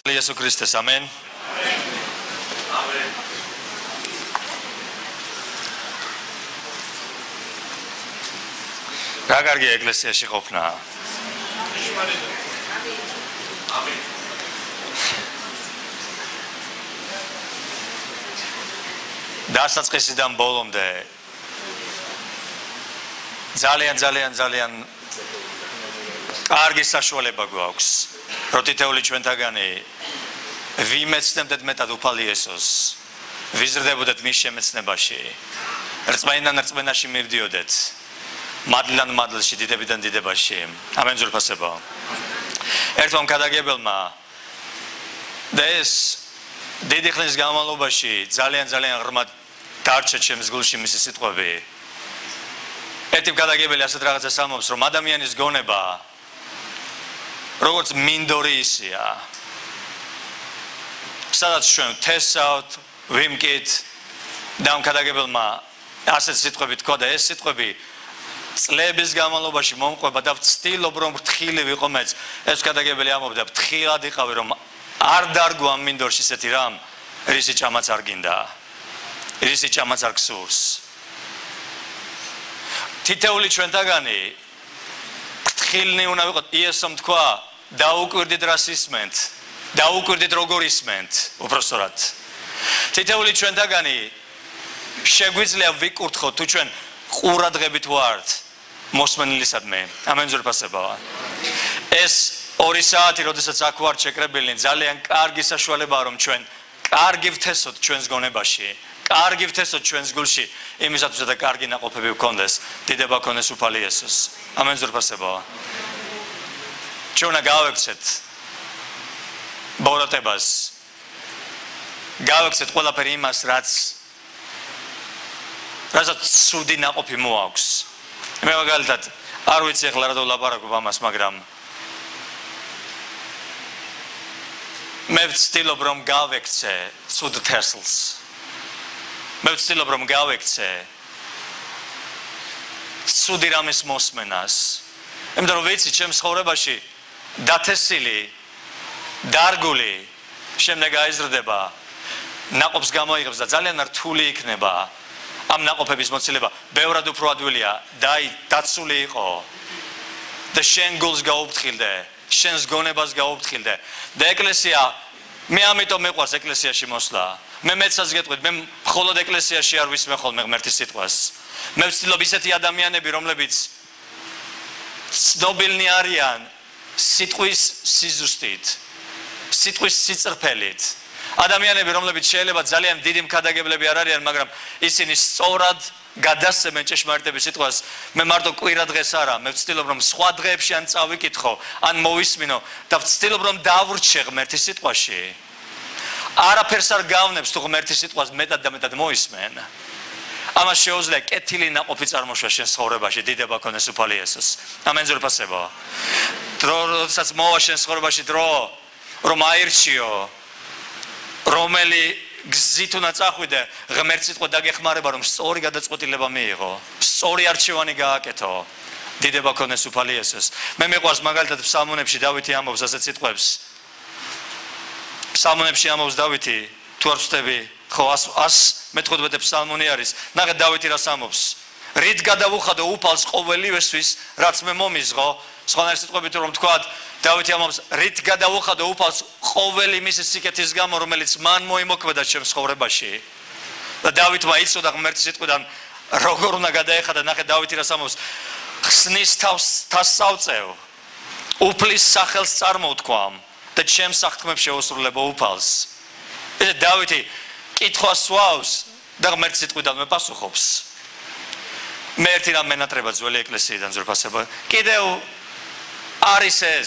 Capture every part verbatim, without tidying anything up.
Iesū Kristus, amen. რა კარგი ეკლესიაში ყოფნა. დასაწყისიდან ბოლომდე ძალიან ძალიან ძალიან კარგი საშუალება გვაქვს, რომ თითოეული ჩვენთაგანი ვიმეცნებდეთ მეტად უფალ იესოს, ვიზრდებოდეთ მის შემეცნებაში, რწმენიდან რწმენაში მივდიოდეთ, მადლიდან მადლში, დიდებიდან დიდებაში. ამენ ძვირფასებო. ერთმა მქადაგებელმა და ეს დიდი ხნის განმავლობაში ძალიან ძალიან ღრმად დარჩა ჩემს გულში მისი სიტყვები. ერთი მქადაგებელი ასეთ რაღაცას ამბობს, რომ ადამიანის გონება როგორც მინდორი ისია. სადაც ჩვენ ვთესავთ, ვიმკით და მქადაგებელმა ასეთ სიტყვები თქვა და ეს სიტყვები წლების განმავლობაში მომყვება და ვცდილობ რომ ფრთხილი ვიყო მეც. ეს მქადაგებელი ამბობდა, ფრთხილად იყავი რომ არ დარგო ამ მინდორში ისეთი რამ, რისი ჭამაც არ გინდა, რისი ჭამაც არ გსურს. თითოეული ჩვენთაგანი ფრთხილნი უნდა ვიყოთ. იესომ თქვა, დაუკვირდით რას ისმენთ, დაუკვირდით როგორ ისმენთ, უпростоრად. თითოეული ჩვენთაგანი შეგვიძლია ვიკურთხოთ თუ ჩვენ ყურადღებით ვართ მოსმენილისადმი. ამენ ძვირფასებაა. ეს ორი საათი, როდესაც აქ ვართ შეკრებილნი, ძალიან კარგი საშუალებაა რომ ჩვენ კარგი ვთესოთ ჩვენს გონებაში, კარგი ვთესოთ ჩვენს გულში, იმისათვის და კარგი ნაყოფები ვქონდეს, დიდება ქონდეს უფალი იესოს. ამენ ძვირფასებაა. ჩვენ უნდა გავექცეთ ბოროტებას, გავექცეთ ყველაფერი იმას, რაც რასაც ცუდი ნაყოფი მოაქვს. მე მაგალითად არ ვიცი ახლა რა დავლაპარაკობ ამას, მაგრამ მე ვცდილობ რომ გავექცე ცუდ თესლს. მე ვცდილობ რომ გავექცე ცუდი რამის მოსმენას. იმიტომ რომ ვიცი ჩემს ცხოვრებაში დათესილი, დარგული შემდეგ აიზრდება, ნაყოფს გამოიღებს და ძალიან რთული იქნება ამ ნაყოფების მოცილება. ბევრად უფრო ადვილია დაი დაცული იყო და შენ გულს გაუფრთხილდე, შენს გონებას გაუფრთხილდე და ეკლესია, მე ამიტომ მეყვარს ეკლესიაში მოსვლა. მე მეცაც გეტყვით, მე მხოლოდ ეკლესიაში არ ვისმე ხოლმე ღმერთის სიტყვას. მე ვცდილობ ისეთი ადამიანები, რომლებიც ცნობილნი არიან სიტყვის სიზუსტით, სიტყვის სიწრფელით. ადამიანები, რომლებიც შეიძლება ძალიან დიდი მქადაგებლები არ არიან, მაგრამ ისინი სწორად გადასცემენ ჭეშმარიტების სიტყვას. მე მარტო კვირა დღეს არა, მე ვცდილობ რომ სხვა დღეებში ან წავიკითხო, ან მოვისმინო და ვცდილობ რომ დავრჩე ღმერთის სიტყვაში. არაფერს არ გავნებს თუ ღმერთის სიტყვას მეტად და მეტად მოისმენ. ამას შეუძლია კეთილი ნაყოფი წარმოშვა შენ ცხოვრებაში, დიდება ქონდეს უფალი იესოს. ამენ ძვირფასებო. დრო, როდესაც მოვა შენ ცხოვრებაში დრო, რომ აირჩიო, რომელი გზით უნდა წახვიდე, ღმერთის სიტყვა დაგეხმარება, რომ სწორი გადაწყვეტილება მიიღო, სწორი არჩევანი გააკეთო. დიდება ქონდეს უფალი იესოს. მე მიყვარს მაგალითად ფსალმუნებში დავითი ამბობს ასეთ სიტყვებს. ფსალმუნებში ამბობს დავითი, თუ არ ვწდები, ხო ას მეთხუთმეტე ფსალმუნი არის. ნახეთ დავითი რას ამბობს. რით გადავუხადო უფალს ყოველივესთვის, რაც მე მომიზღო. სხვანაირი სიტყვებით რომ ვთქვათ, დავითი ამბობს, რით გადავუხადო უფალს ყოველი მისი სიკეთის გამო, რომელიც მან მოიმოქმედა ჩემს ცხოვრებაში. და დავითმა იცოდა ღმერთის სიტყვიდან როგორ უნდა გადაეხადა. ნახეთ დავითი რას ამბობს. ხსნის თავს თასავწევ, უფლის სახელს წარმოვთქვამ და ჩემს აღთქმებს შეუსრულებო უფალს. ეს დავითი კითხვას სვავს და ღმერთის სიტყვიდან მეპასუხობს. მე ერთი რამ მენატრება ძველი ეკლესიიდან ძვირფასება. კიდევ არის ეს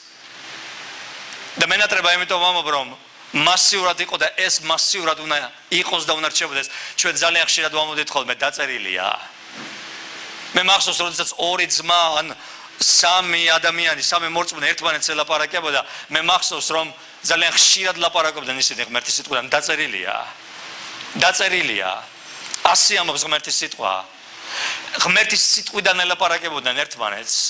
და მენატრება იმიტომ ვამბობ რომ მასიურად იყო და ეს მასიურად უნდა იყოს და უნდა რჩებოდეს. ჩვენ ძალიან ხშირად ვამბობთ ხოლმე დაწერილია. მე მახსოვს როდესაც ორი ძმა ან სამი ადამიანი, სამი მორწმუნე ერთმანეთს ელაპარაკებოდა, მე მახსოვს რომ ძალიან ხშირად ლაპარაკობდნენ ისინი ღმერთის სიტყვიდან. დაწერილია. დაწერილია. ასი ამბობს ღმერთის სიტყვა. ღმერთის სიტყვიდან ელაპარაკებოდნენ ერთმანეთს.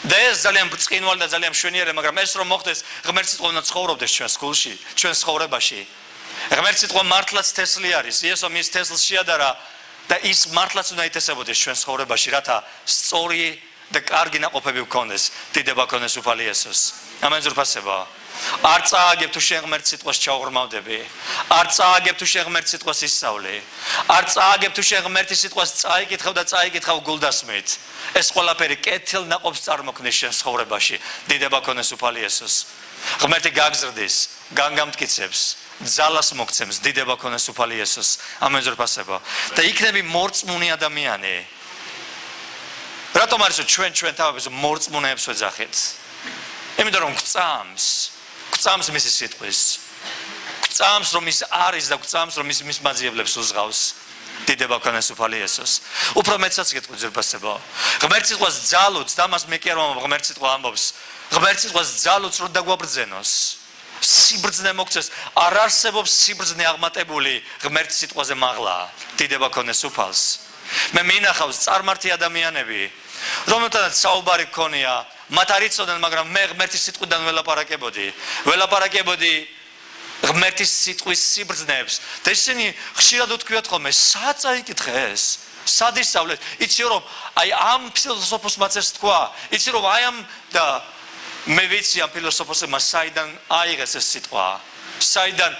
და ეს ძალიან ბრწყინვალე და ძალიან მშვენიერი, მაგრამ ეს რომ მოხდეს, ღმერთი სიტყვა უნდა ცხოვრობდეს ჩვენს გულში, ჩვენს ცხოვრებაში. ღმერთი სიტყვა მართლაც თესლი არის. იესო მის თესლს შეადარა და ის მართლაც უნდა ითესებოდეს ჩვენს ცხოვრებაში, რათა სწორი და კარგი ნაყოფები გქონდეს. დიდება გქონდეს უფალი იესოს. ამენ ზურფასება. არ წააგებ თუ შენ ღმერთის სიტყვას ჩაუღრმავდები. არ წააგებ თუ შენ ღმერთის სიტყვას ისწავლე. არ წააგებ თუ შენ ღმერთის სიტყვას წაიკითხავ და წაიკითხავ გულდასმით. ეს ყველაფერი კეთილ ნაყოფს წარმოქმნის შენ ცხოვრებაში. დიდება გქონდეს უფალი იესოს. ღმერთი გაგზრდის, განგამტკიცებს, ძალას მოგცემს. დიდება გქონდეს უფალი იესოს. ამენ ზურფასება. და იქნები მორწმუნე ადამიანი. რატომ არის რომ ჩვენ ჩვენ თავებს მორწმუნეებს ვეძახით? იმიტომ რომ გწამს გწამს მისი სიტყვის, გწამს რომ ის არის და გწამს რომ ის მის მაძიებლებს უზღავს. დიდება გქონდეს უფალი იესოს. უფრო მეცაც გეტყვი ზურბასებო. ღმერთის სიტყვას ძალუც და მას მე კი არ ვამბობ, ღმერთის სიტყვა ამბობს. ღმერთის სიტყვას ძალუც რომ დაგვაბრძენოს. სიბრძნე მოგცეს, არ არსებობს სიბრძნე აღმატებული ღმერთის სიტყვაზე მაღლა. დიდება გქონდეს უფალს. მე მინახავს წარმართი ადამიანები, რომელთანაც საუბარი გქონია, მათ არ იცოდნენ, მაგრამ მე ღმერთის სიტყვიდან ველაპარაკებოდი. ველაპარაკებოდი ღმერთის სიტყვის სიბრძნეებს და ისინი ხშირად უთქვიათ ხოლმე, სად წაიკითხე ეს? სად ისწავლე? იცი რომ აი ამ ფილოსოფოსმა ეს თქვა, იცი რომ აი ამ და მე ვიცი ამ ფილოსოფოსმა საიდან აიღეს ეს სიტყვა, საიდან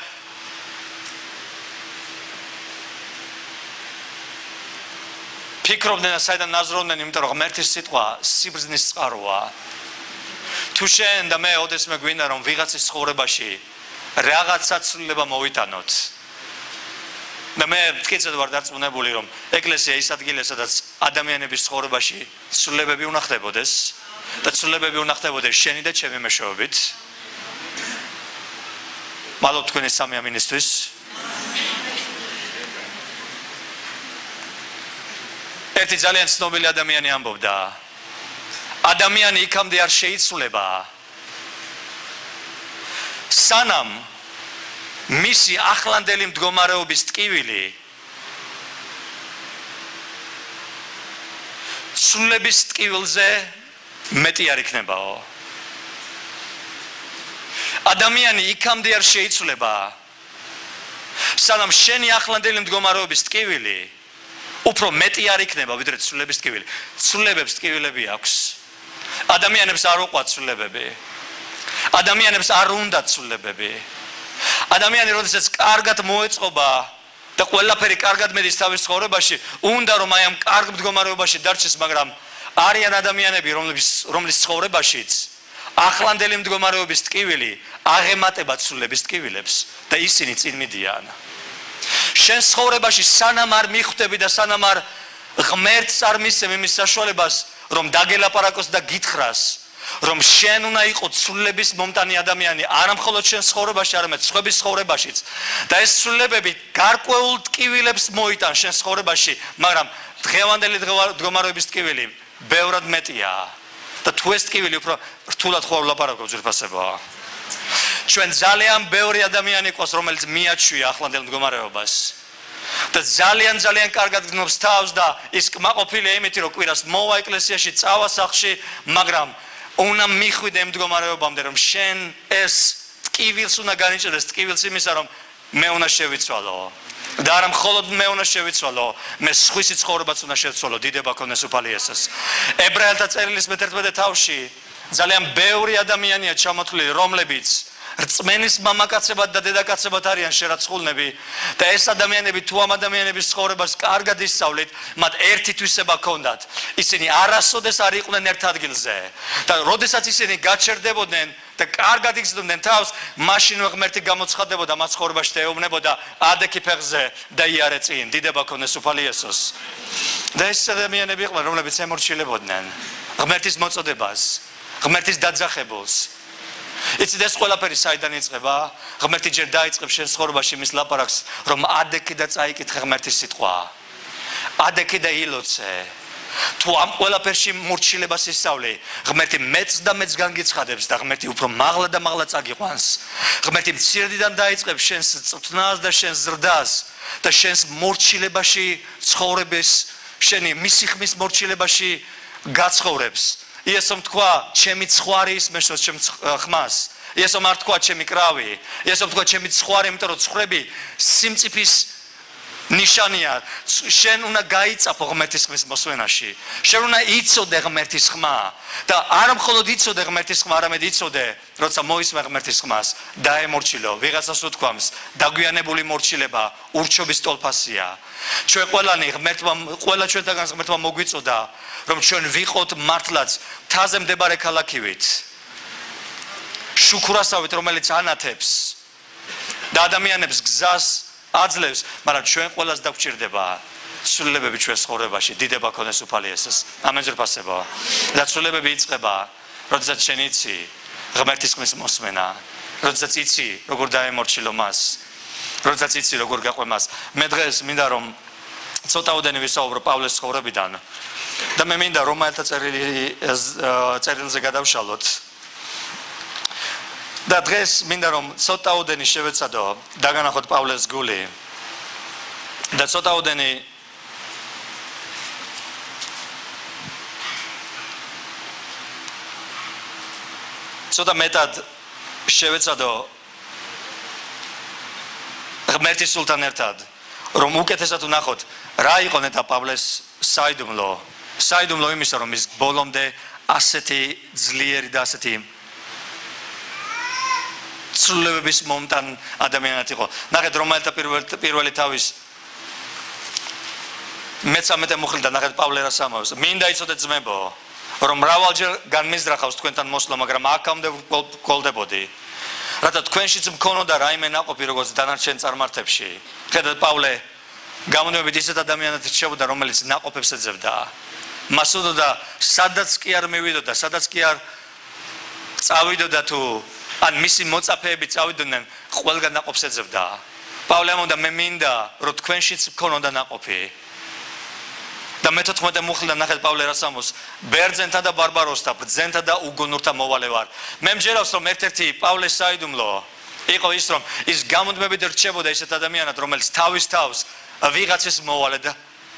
ფიქრობდნენ და საიდან ნაზროვდნენ, იმიტომ რომ ღმერთის სიტყვა სიბრძნის წყაროა. თუ შენ და მე ოდესმე გვინდა რომ ვიღაცის ცხოვრებაში რაღაც საცვლილება მოვიტანოთ და მე მტკიცედ ვარ დარწმუნებული რომ ეკლესია ის ადგილია სადაც ადამიანების ცხოვრებაში ცვლილებები უნდა ხდებოდეს და ცვლილებები უნდა ხდებოდეს შენი და ჩემი მეშვეობით. მადლობ თქვენი სამი ამინისთვის. ერთი ძალიან ცნობილი ადამიანი ამბობდა, ადამიანი იქამდე არ შეიცვლება, სანამ მისი ახლანდელი მდგომარეობის ტკივილი ცვლილების ტკივილზე მეტი არ იქნებაო. ადამიანი იქამდე არ შეიცვლება, სანამ შენი ახლანდელი მდგომარეობის ტკივილი უფრო მეტი არ იქნება ვიდრე ცვლილების ტკივილი. ცვლილებებს ტკივილები აქვს. ადამიანებს არ უყვართ ცვლილებები. ადამიანებს არ უნდათ ცვლილებები. ადამიანი როდესაც კარგად მოეწყობა და ყველაფერი კარგად მედის თავის ცხოვრებაში, უნდა რომ აი ამ კარგ მდგომარეობაში დარჩეს, მაგრამ არიან ადამიანები, რომლის რომლის ცხოვრებაშიც ახლანდელი მდგომარეობის ტკივილი აღემატება ცვლილების ტკივილებს და ისინი წინ მიდიან. შენ ცხოვრებაში სანამ არ მიხვდები და სანამ არ ღმერთს არ მისცემ იმის საშუალებას რომ დაგელაპარაკოს და გითხრას რომ შენ უნდა იყო ცვლილების მომტანი ადამიანი არა მხოლოდ შენ ცხოვრებაში, არამედ სხვების ცხოვრებაშიც და ეს ცვლილებები გარკვეულ ტკივილებს მოიტან შენ ცხოვრებაში, მაგრამ დღევანდელი მდგომარეობის ტკივილი ბევრად მეტია და თუ ეს ტკივილი უფრო რთულად ხო ვლაპარაკობ ზურფასებო. ჩვენ ძალიან ბევრი ადამიანი ყავს, რომელიც მიაჩვია ახლანდელ მდგომარეობას და ძალიან ძალიან კარგად გნობს თავს და ის კმაყოფილია იმით, რომ კვირას მოვა ეკლესიაში, წავა სახლში, მაგრამ უნდა მიხვიდე იმ მდგომარეობამდე, რომ შენ ეს ტკივილს უნდა განიჭერდეს, ტკივილს იმისა, რომ მე უნდა შევიცვალო და არა მხოლოდ მე უნდა შევიცვალო, მე სხვისი ცხოვრებაც უნდა შევცვალო. დიდება გქონდეს უფალი იესოს. ებრაელთა წერილის მეთერთმეტე თავში ძალიან ბევრი ადამიანია ჩამოთვლილი, რომლებიც რწმენის მამაკაცებად და დედაკაცებად არიან შერაცხულნები და ეს ადამიანები თუ ამ ადამიანების ცხოვრებას კარგად ისწავლით, მათ ერთი თვისება ჰქონდათ. ისინი არასოდეს არ იყვნენ ერთ ადგილზე და როდესაც ისინი გაჩერდებოდნენ და კარგად იგრძნობდნენ თავს, მაშინვე ღმერთი გამოცხადდებოდა მათ ცხოვრებაში და ეუბნებოდა ადექი ფეხზე და იარე წინ. დიდება გქონდეს უფალი იესოს. და ეს ადამიანები იყვნენ, რომლებიც ემორჩილებოდნენ ღმერთის მოწოდებას, ღმერთის დაძახებულს. იცით ეს ყველაფერი საიდან იწყება? ღმერთი ჯერ დაიწყებს შენ ცხოვრებაში მის ლაპარაკს, რომ ადექი და წაიკითხე ღმერთის სიტყვა. ადექი და ილოცე. თუ ამ ყველაფერში მორჩილებას ისწავლე, ღმერთი მეც და მეც განგიცხადებს და ღმერთი უფრო მაღლა და მაღლა წაგიყვანს. ღმერთი მცირედიდან დაიწყებს შენს წვრთნას და შენს ზრდას და შენს მორჩილებაში ცხოვრების, შენი მისი ხმის მორჩილებაში გაცხოვრებს. იესომ თქვა ჩემი ცხარი ისმენს ჩემ ხმას იესომ არ თქვა ჩემი კრავი იესომ თქვა ჩემი ცხარი იმიტომ რომ ცხვრები სიმწიფის ნიშანია შენ უნდა გაიწაფო ღმერთის ხმის მოსვენაში შენ უნდა იცოდე ღმერთის ხმა და არ მხოლოდ იცოდე ღმერთის ხმა არამედ იცოდე როცა მოისმე ღმერთის ხმას დაემორჩილო ვიღაცას უთქვამს დაგვიანებული მორჩილება ურჩობის ტოლფასია ჩვენ ყველანი ღმერთმა ყველა ჩვენთაგან ღმერთმა მოგვიწოდა რომ ჩვენ ვიყოთ მართლაც მთაზე მდებარე ქალაქივით შუქურასავით რომელიც ანათებს და ადამიანებს გზას აძლევს, მაგრამ ჩვენ ყველას დაგვჭირდება ცვლილებები ჩვენს ცხოვრებაში, დიდება ქონდეს უფალი იესოს. ამენ ზრფასება. და ცვლილებები იწყება, როდესაც შენ იცი ღმერთის ხმის მოსმენა, როდესაც იცი როგორ დაემორჩილო მას, როდესაც იცი როგორ გაყვე მას. მე დღეს მინდა რომ ცოტაოდენი ვისაუბრო პავლეს ცხოვრებიდან და მე მინდა რომაელთა წერილი წერილზე გადავშალოთ. და დღეს მინდა რომ ცოტაოდენი შევეცადო დაგანახოთ პავლეს გული და ცოტაოდენი ცოტა მეტად შევეცადო ღმერთის სულთან ერთად რომ უკეთესად ვნახოთ რა იყო ნეტა პავლეს საიდუმლო საიდუმლო იმისა რომ ის ბოლომდე ასეთი ძლიერი და ასეთი ცვლილებების მომტან ადამიანად იყო. ნახეთ რომაელთა პირველი თავის მეცამეტე მუხლიდან ნახეთ პავლე რას ამბობს. მინდა იცოდეთ ძმებო, რომ მრავალჯერ განმიზრახავს თქვენთან მოსვლა, მაგრამ აქამდე ვგოლდებოდი. რათა თქვენშიც მქონოდა რაიმე ნაყოფი როგორც დანარჩენ წარმართებში. ხედავთ პავლე გამონდებით ისეთ ადამიანად რჩებოდა, რომელიც ნაყოფებს ეძებდა. მას უდოდა სადაც კი არ მივიდოდა, სადაც კი არ წავიდოდა თუ ან მისი მოწაფეები წავიდნენ, ყველგან ნაყოფს ეძებდა. პავლე ამბობდა მე მინდა რომ თქვენშიც მქონოდა ნაყოფი. და მეთოთხმეტე მუხლიდან ნახეთ პავლე რას ამბობს ბერძენთა და ბარბაროსთა ბრძენთა და უგუნურთა მოვალე ვარ. მე მსჯელავს რომ ერთ-ერთი პავლეს საიდუმლო იყო ის რომ ის გამუდმებით რჩებოდა ისეთ ადამიანად რომელიც თავის თავს ვიღაცის მოვალე და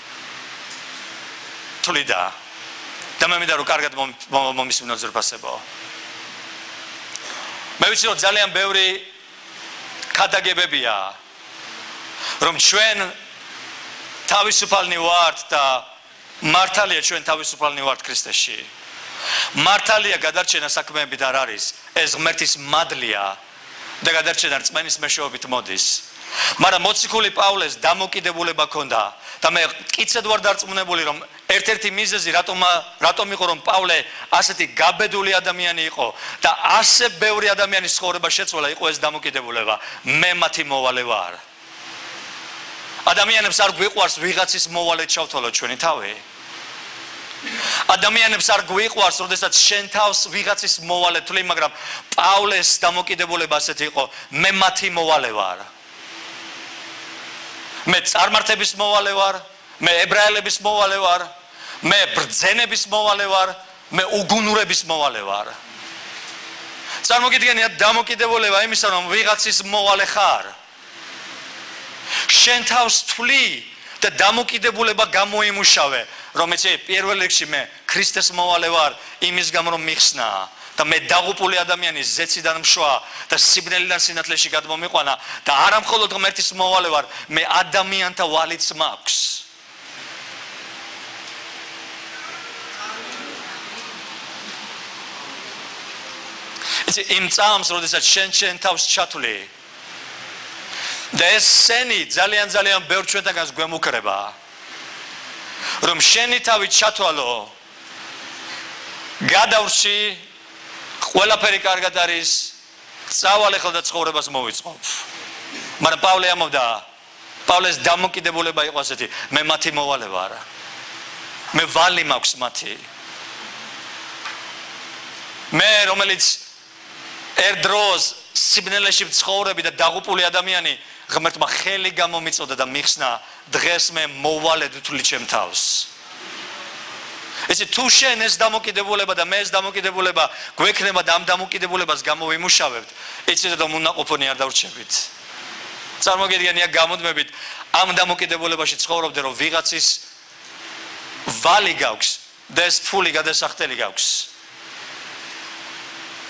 თვლიდა და მე მინდა რომ კარგად მომისმინოთ ზრფასებო. მე ვიცი რომ ძალიან ბევრი ქადაგებებია რომ ჩვენ თავისუფალნი ვართ და მართალია ჩვენ თავისუფალნი ვართ ქრისტეში. მართალია გადარჩენა საქმეებით არ არის, ეს ღმერთის მადლია და გადარჩენა რწმენის მეშვეობით მოდის. მაგრამ მოციქული პავლეს დამოკიდებულება ჰქონდა და მე მტკიცედ ვარ დარწმუნებული რომ ერთ-ერთი მიზეზი რატომ რატომ იყო რომ პავლე ასეთი გაბედული ადამიანი იყო და ასე ბევრი ადამიანის ცხოვრება შეცვალა იყო ეს დამოკიდებულება. მე მათი მოვალე ვარ. ადამიანებს არ გვიყვარს ვიღაცის მოვალედ ჩავთვალოთ ჩვენი თავი. ადამიანებს არ გვიყვარს, როდესაც შენ თავს ვიღაცის მოვალე თვლი, მაგრამ პავლეს დამოკიდებულება ასეთი იყო, მე მათი მოვალე ვარ. მე წარმართების მოვალე ვარ, მე ებრაელების მოვალე ვარ, მე ბრძენების მოვალე ვარ, მე უგუნურების მოვალე ვარ. წარმოგიდგენიათ დამოკიდებულება იმისა, რომ ვიღაცის მოვალე ხარ. შენ თავს თვლი და დამოკიდებულება გამოიმუშავე, რომ იცი პირველ რიგში მე ქრისტეს მოვალე ვარ, იმის გამო რომ მიხსნა და მე დაღუპული ადამიანი ზეციდან მშვა და სიბნელიდან სინათლეში გადმომიყვანა და არა მხოლოდ ღმერთის მოვალე ვარ, მე ადამიანთა ვალიც მაქვს. იცი იმ წამს, როდესაც შენ შენ თავს ჩათვლი და ეს სენი ძალიან ძალიან ბევრ ჩვენთაგანს გვემუქრება რომ შენი თავი ჩათვალო გადავრში ყველაფერი კარგად არის წავალ ახლა და ცხოვრებას მოვიწყობ. მაგრამ პავლე ამბობდა პავლეს დამოკიდებულება იყო ასეთი მე მათი მოვალე ვარ. მე ვალი მაქვს მათი. მე რომელიც ერთ დროს სიბნელეში ცხოვრები და დაღუპული ადამიანი ღმერთმა ხელი გამომიწოდა და მიხსნა დღეს მე მოვალედ ვთვლი ჩემ თავს. ესე თუ შენ ეს დამოკიდებულება და მე ეს დამოკიდებულება გვექნება და ამ დამოკიდებულებას გამოვიმუშავებთ, იცით რომ უნაყოფონი არ დავრჩებით. წარმოგიდგენია გამოდმებით ამ დამოკიდებულებაში ცხოვრობდე რომ ვიღაცის ვალი გაქვს და ეს ფული გადასახდელი გაქვს.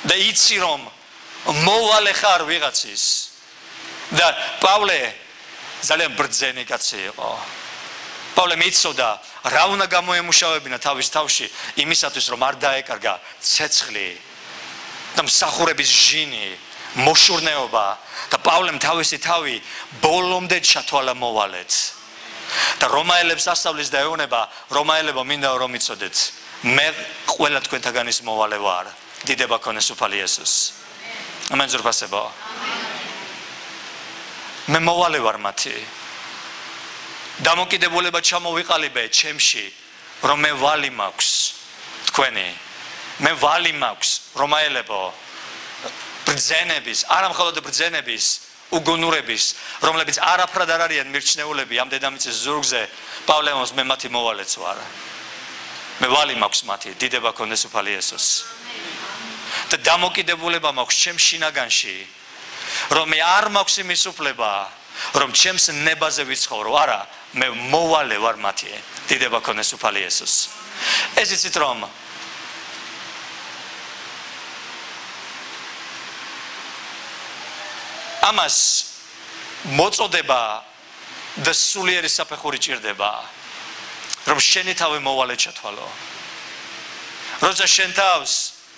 და იცი რომ მოვალე ხარ ვიღაცის და პავლე ძალიან ბრძენი კაცი იყო. პავლე მიცოდა რა უნდა გამოემუშავებინა თავის თავში იმისათვის რომ არ დაეკარგა ცეცხლი და მსახურების ჟინი, მოშურნეობა და პავლემ თავისი თავი ბოლომდე ჩათვალა მოვალეთ. და რომაელებს ასწავლის და ეუბნება, რომაელებო მინდა რომ იცოდეთ, მე ყველა თქვენთაგანის მოვალე ვარ. დიდება ქონეს უფალი იესოს. ამენ ზურბასებო. მე მოვალე ვარ მათი. დამოკიდებულება ჩამოვიყალიბე ჩემში, რომ მე ვალი მაქვს თქვენი. მე ვალი მაქვს რომაელებო. ბრძენების, არა მხოლოდ ბრძენების, უგუნურების, რომლებიც არაფრად არ არიან მირჩნეულები ამ დედამიწის ზურგზე, პავლემოს მე მათი მოვალეც ვარ. მე ვალი მაქვს მათი, დიდება ქონდეს უფალი იესოს. და დამოკიდებულება მაქვს ჩემ შინაგანში, რომ მე არ მაქვს იმის უფლება, რომ ჩემს ნებაზე ვიცხოვრო, არა, მე მოვალე ვარ მათი, დიდება ქონდეს უფალი იესოს. ეს იცით რომ ამას მოწოდება და სულიერი საფეხური ჭირდება, რომ შენი თავი მოვალე ჩათვალო. როცა შენ თავს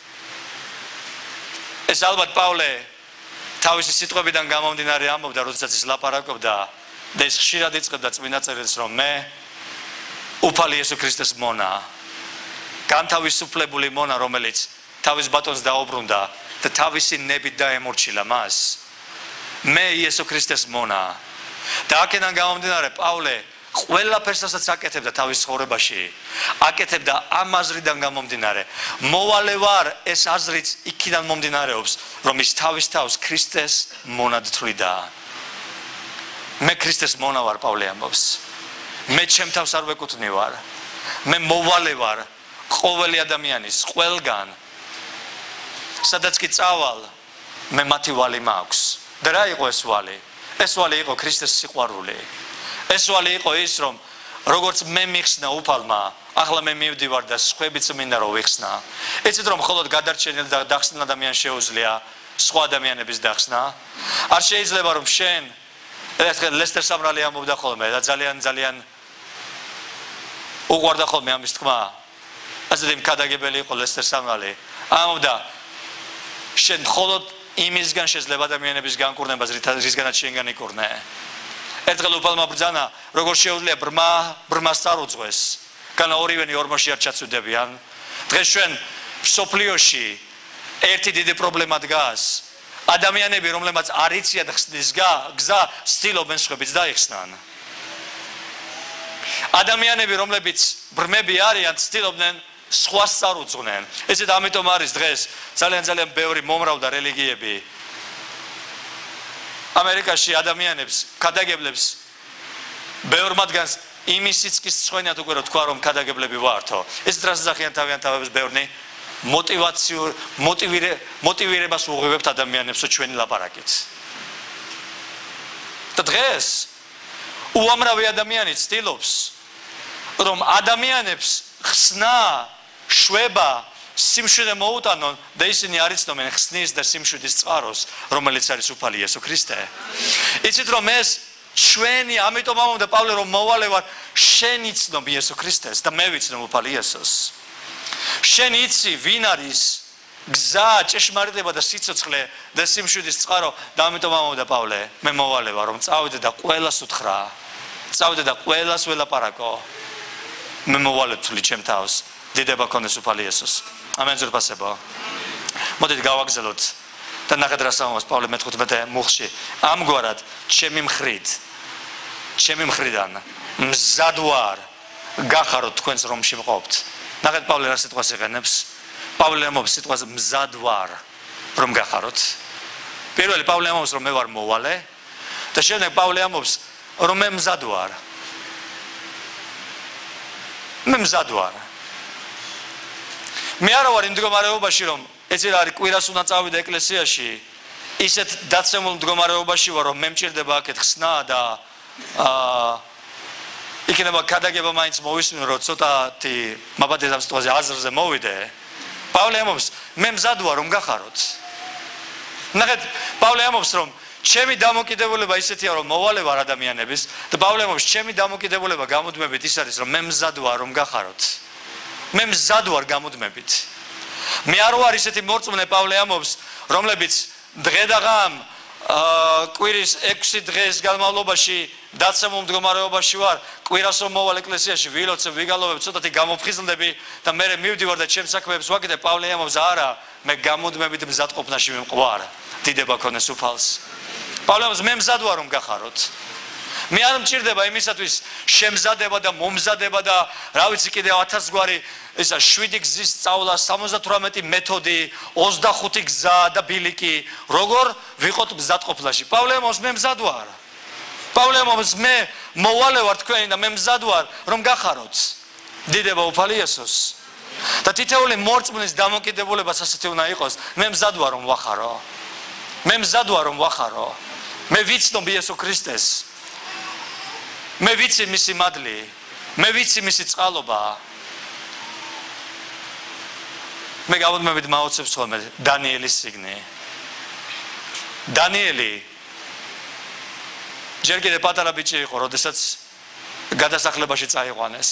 ეს ალბათ პავლე თავისი სიტყვებიდან გამომდინარე ამბობდა, როდესაც ის ლაპარაკობდა და ის ხშირად იწყებდა წმინდა წერილს, რომ მე უფალი იესო ქრისტეს მონა, განთავისუფლებული მონა, რომელიც თავის ბატონს დაუბრუნდა და თავისი ნებით დაემორჩილა მას. მე იესო ქრისტეს მონა. და აქედან გამომდინარე პავლე ყველაფერს რასაც აკეთებდა თავის ცხოვრებაში, აკეთებდა ამ აზრიდან გამომდინარე. მოვალე ვარ, ეს აზრიც იქიდან მომდინარეობს, რომ ის თავის თავს ქრისტეს მონად თვლიდა. მე ქრისტეს მონა ვარ, პავლე ამბობს. მე ჩემ თავს არ ვეკუთვნი ვარ. მე მოვალე ვარ ყოველი ადამიანის, ყველგან. სადაც კი წავალ, მე მათი ვალი მაქვს. და რა იყო ეს ვალი? ეს ვალი იყო ქრისტეს სიყვარული. ეს ვალი იყო ის, რომ როგორც მე მიხსნა უფალმა, ახლა მე მივდივარ და სხვებიც მინდა რომ ვიხსნა. ეცით რომ მხოლოდ გადარჩენილ და დახსნილ ადამიანს შეუძლია სხვა ადამიანების დახსნა. არ შეიძლება რომ შენ ლესტერ სამრალი ამბობდა ხოლმე და ძალიან ძალიან უყვარდა ხოლმე ამის თქმა. ასეთი მქადაგებელი იყო ლესტერ სამრალი. ამბობდა შენ მხოლოდ იმისგან შეიძლება ადამიანების განკურნებას, რისგანაც შენგან იკურნე. ერთხელ უფალმა ბრძანა, როგორ შეუძლია ბრმა ბრმას წარუძღვეს, განა ორივენი ორმოში არ ჩაცვიდებიან. დღეს ჩვენ მსოფლიოში ერთი დიდი პრობლემა დგას. ადამიანები, რომლებმაც არ იციან ხსნის გზა, ცდილობენ სხვებიც დაიხსნან. ადამიანები, რომლებიც ბრმები არიან, ცდილობდნენ სხვას წარუძღვნენ. ესეთ ამიტომ არის დღეს ძალიან ძალიან ბევრი მომრავლდა რელიგიები. ამერიკაში ადამიანებს, ქადაგებლებს ბევრ მათგანს იმის სიცხის წვენიათ უკვე რომ თქვა რომ ქადაგებლები ვართო. ეს დრასახიან თავიანთ თავებს ბევრნი მოტივაციურ მოტივირებას უღებებთ ადამიანებს ჩვენი ლაპარაკით. და დღეს უამრავი ადამიანი ცდილობს რომ ადამიანებს ხსნა, შვება, სიმშვიდე მოუტანონ და ისინი არ იცნობენ ხსნის და სიმშვიდის წყაროს, რომელიც არის უფალი იესო ქრისტე. იცით რომ ეს ჩვენი, ამიტომ ამბობდა პავლე რომ მოვალე ვარ, შენ იცნობ იესო ქრისტეს და მე ვიცნობ უფალი იესოს. შენ იცი ვინ არის გზა, ჭეშმარიტება და სიცოცხლე და სიმშვიდის წყარო და ამიტომ ამბობდა პავლე, მე მოვალე ვარ რომ წავიდე და ყველას უთხრა, წავიდე და ყველას ველაპარაკო. მე მოვალე ვთვლი ჩემ თავს. დიდება ქონდეს უფალი იესოს. ამენ ზურბასებო. მოდით გავაგზავნოთ და ნახეთ რა სამოს პავლე მეთერთმეტე მუხში. ამგვარად ჩემი მხრით, ჩემი მხრიდან მზად ვარ გახაროთ თქვენს რომში მყოფთ. ნახეთ პავლე რა სიტყვას იყენებს. პავლე ამბობს სიტყვაზე მზად ვარ რომ გახაროთ. პირველი პავლე ამბობს რომ მე ვარ მოვალე და შემდეგ პავლე ამბობს რომ მე მზად ვარ. მე მზად ვარ. მე არა ვარ იმ მდგომარეობაში რომ ეცი რა არის კვირას უნდა წავიდე ეკლესიაში, ისეთ დაცემულ მდგომარეობაში ვარ რომ მე მჭირდება აქეთ ხსნა და აა იქნება ქადაგება მაინც მოვისმინო რომ ცოტათი მაბადე ამ სიტყვაზე აზრზე მოვიდე. პავლე ამბობს მე მზად ვარ რომ გახაროთ. ნახეთ, პავლე ამბობს რომ ჩემი დამოკიდებულება ისეთია რომ მოვალე ვარ ადამიანების და პავლე ამბობს ჩემი დამოკიდებულება გამუდმებით ის არის რომ მე მზად ვარ რომ გახაროთ. მე მზად ვარ გამუდმებით. მე არ ვარ ისეთი მორწმუნე პავლე ამბობს რომლებიც დღე და ღამ კვირის ექვსი დღის განმავლობაში დაცემულ მდგომარეობაში ვარ, კვირას რომ მოვალ ეკლესიაში, ვილოცებ, ვიგალობებ, ცოტათი გამოფხიზლდები და მე მივდივარ და ჩემს საქმეებს ვაკეთებ. პავლე ამბობს არა, მე გამუდმებით მზადყოფნაში ვიმყოფარ. დიდება ქონეს უფალს. პავლე ამბობს მე მზად ვარ რომ გახაროთ. მე არ მჭირდება იმისათვის შემზადება და მომზადება და რა ვიცი კიდევ ათას გვარი ისა შვიდი გზის სწავლა, სამოცდათვრამეტი მეთოდი, ოცდახუთი გზა და ბილიკი, როგორ ვიყოთ მზადყოფნაში. პავლე ამბობს მე მზად ვარ. პავლე ამბობს მე მოვალე ვარ თქვენი და მე მზად ვარ რომ გახაროთ. დიდება უფალი იესოს. და თითოეული მორწმუნის დამოკიდებულებაც ასეთი უნდა იყოს. მე მზად ვარ რომ ვახარო. მე მზად ვარ რომ ვახარო. მე ვიცნობ იესო ქრისტეს. მე ვიცი მისი მადლი. მე ვიცი მისი წყალობა. მე გამოდმებით მაოცებს ხოლმე დანიელის სიგნი. დანიელი ჯერ კიდევ პატარა ბიჭი იყო, როდესაც გადასახლებაში წაიყვანეს.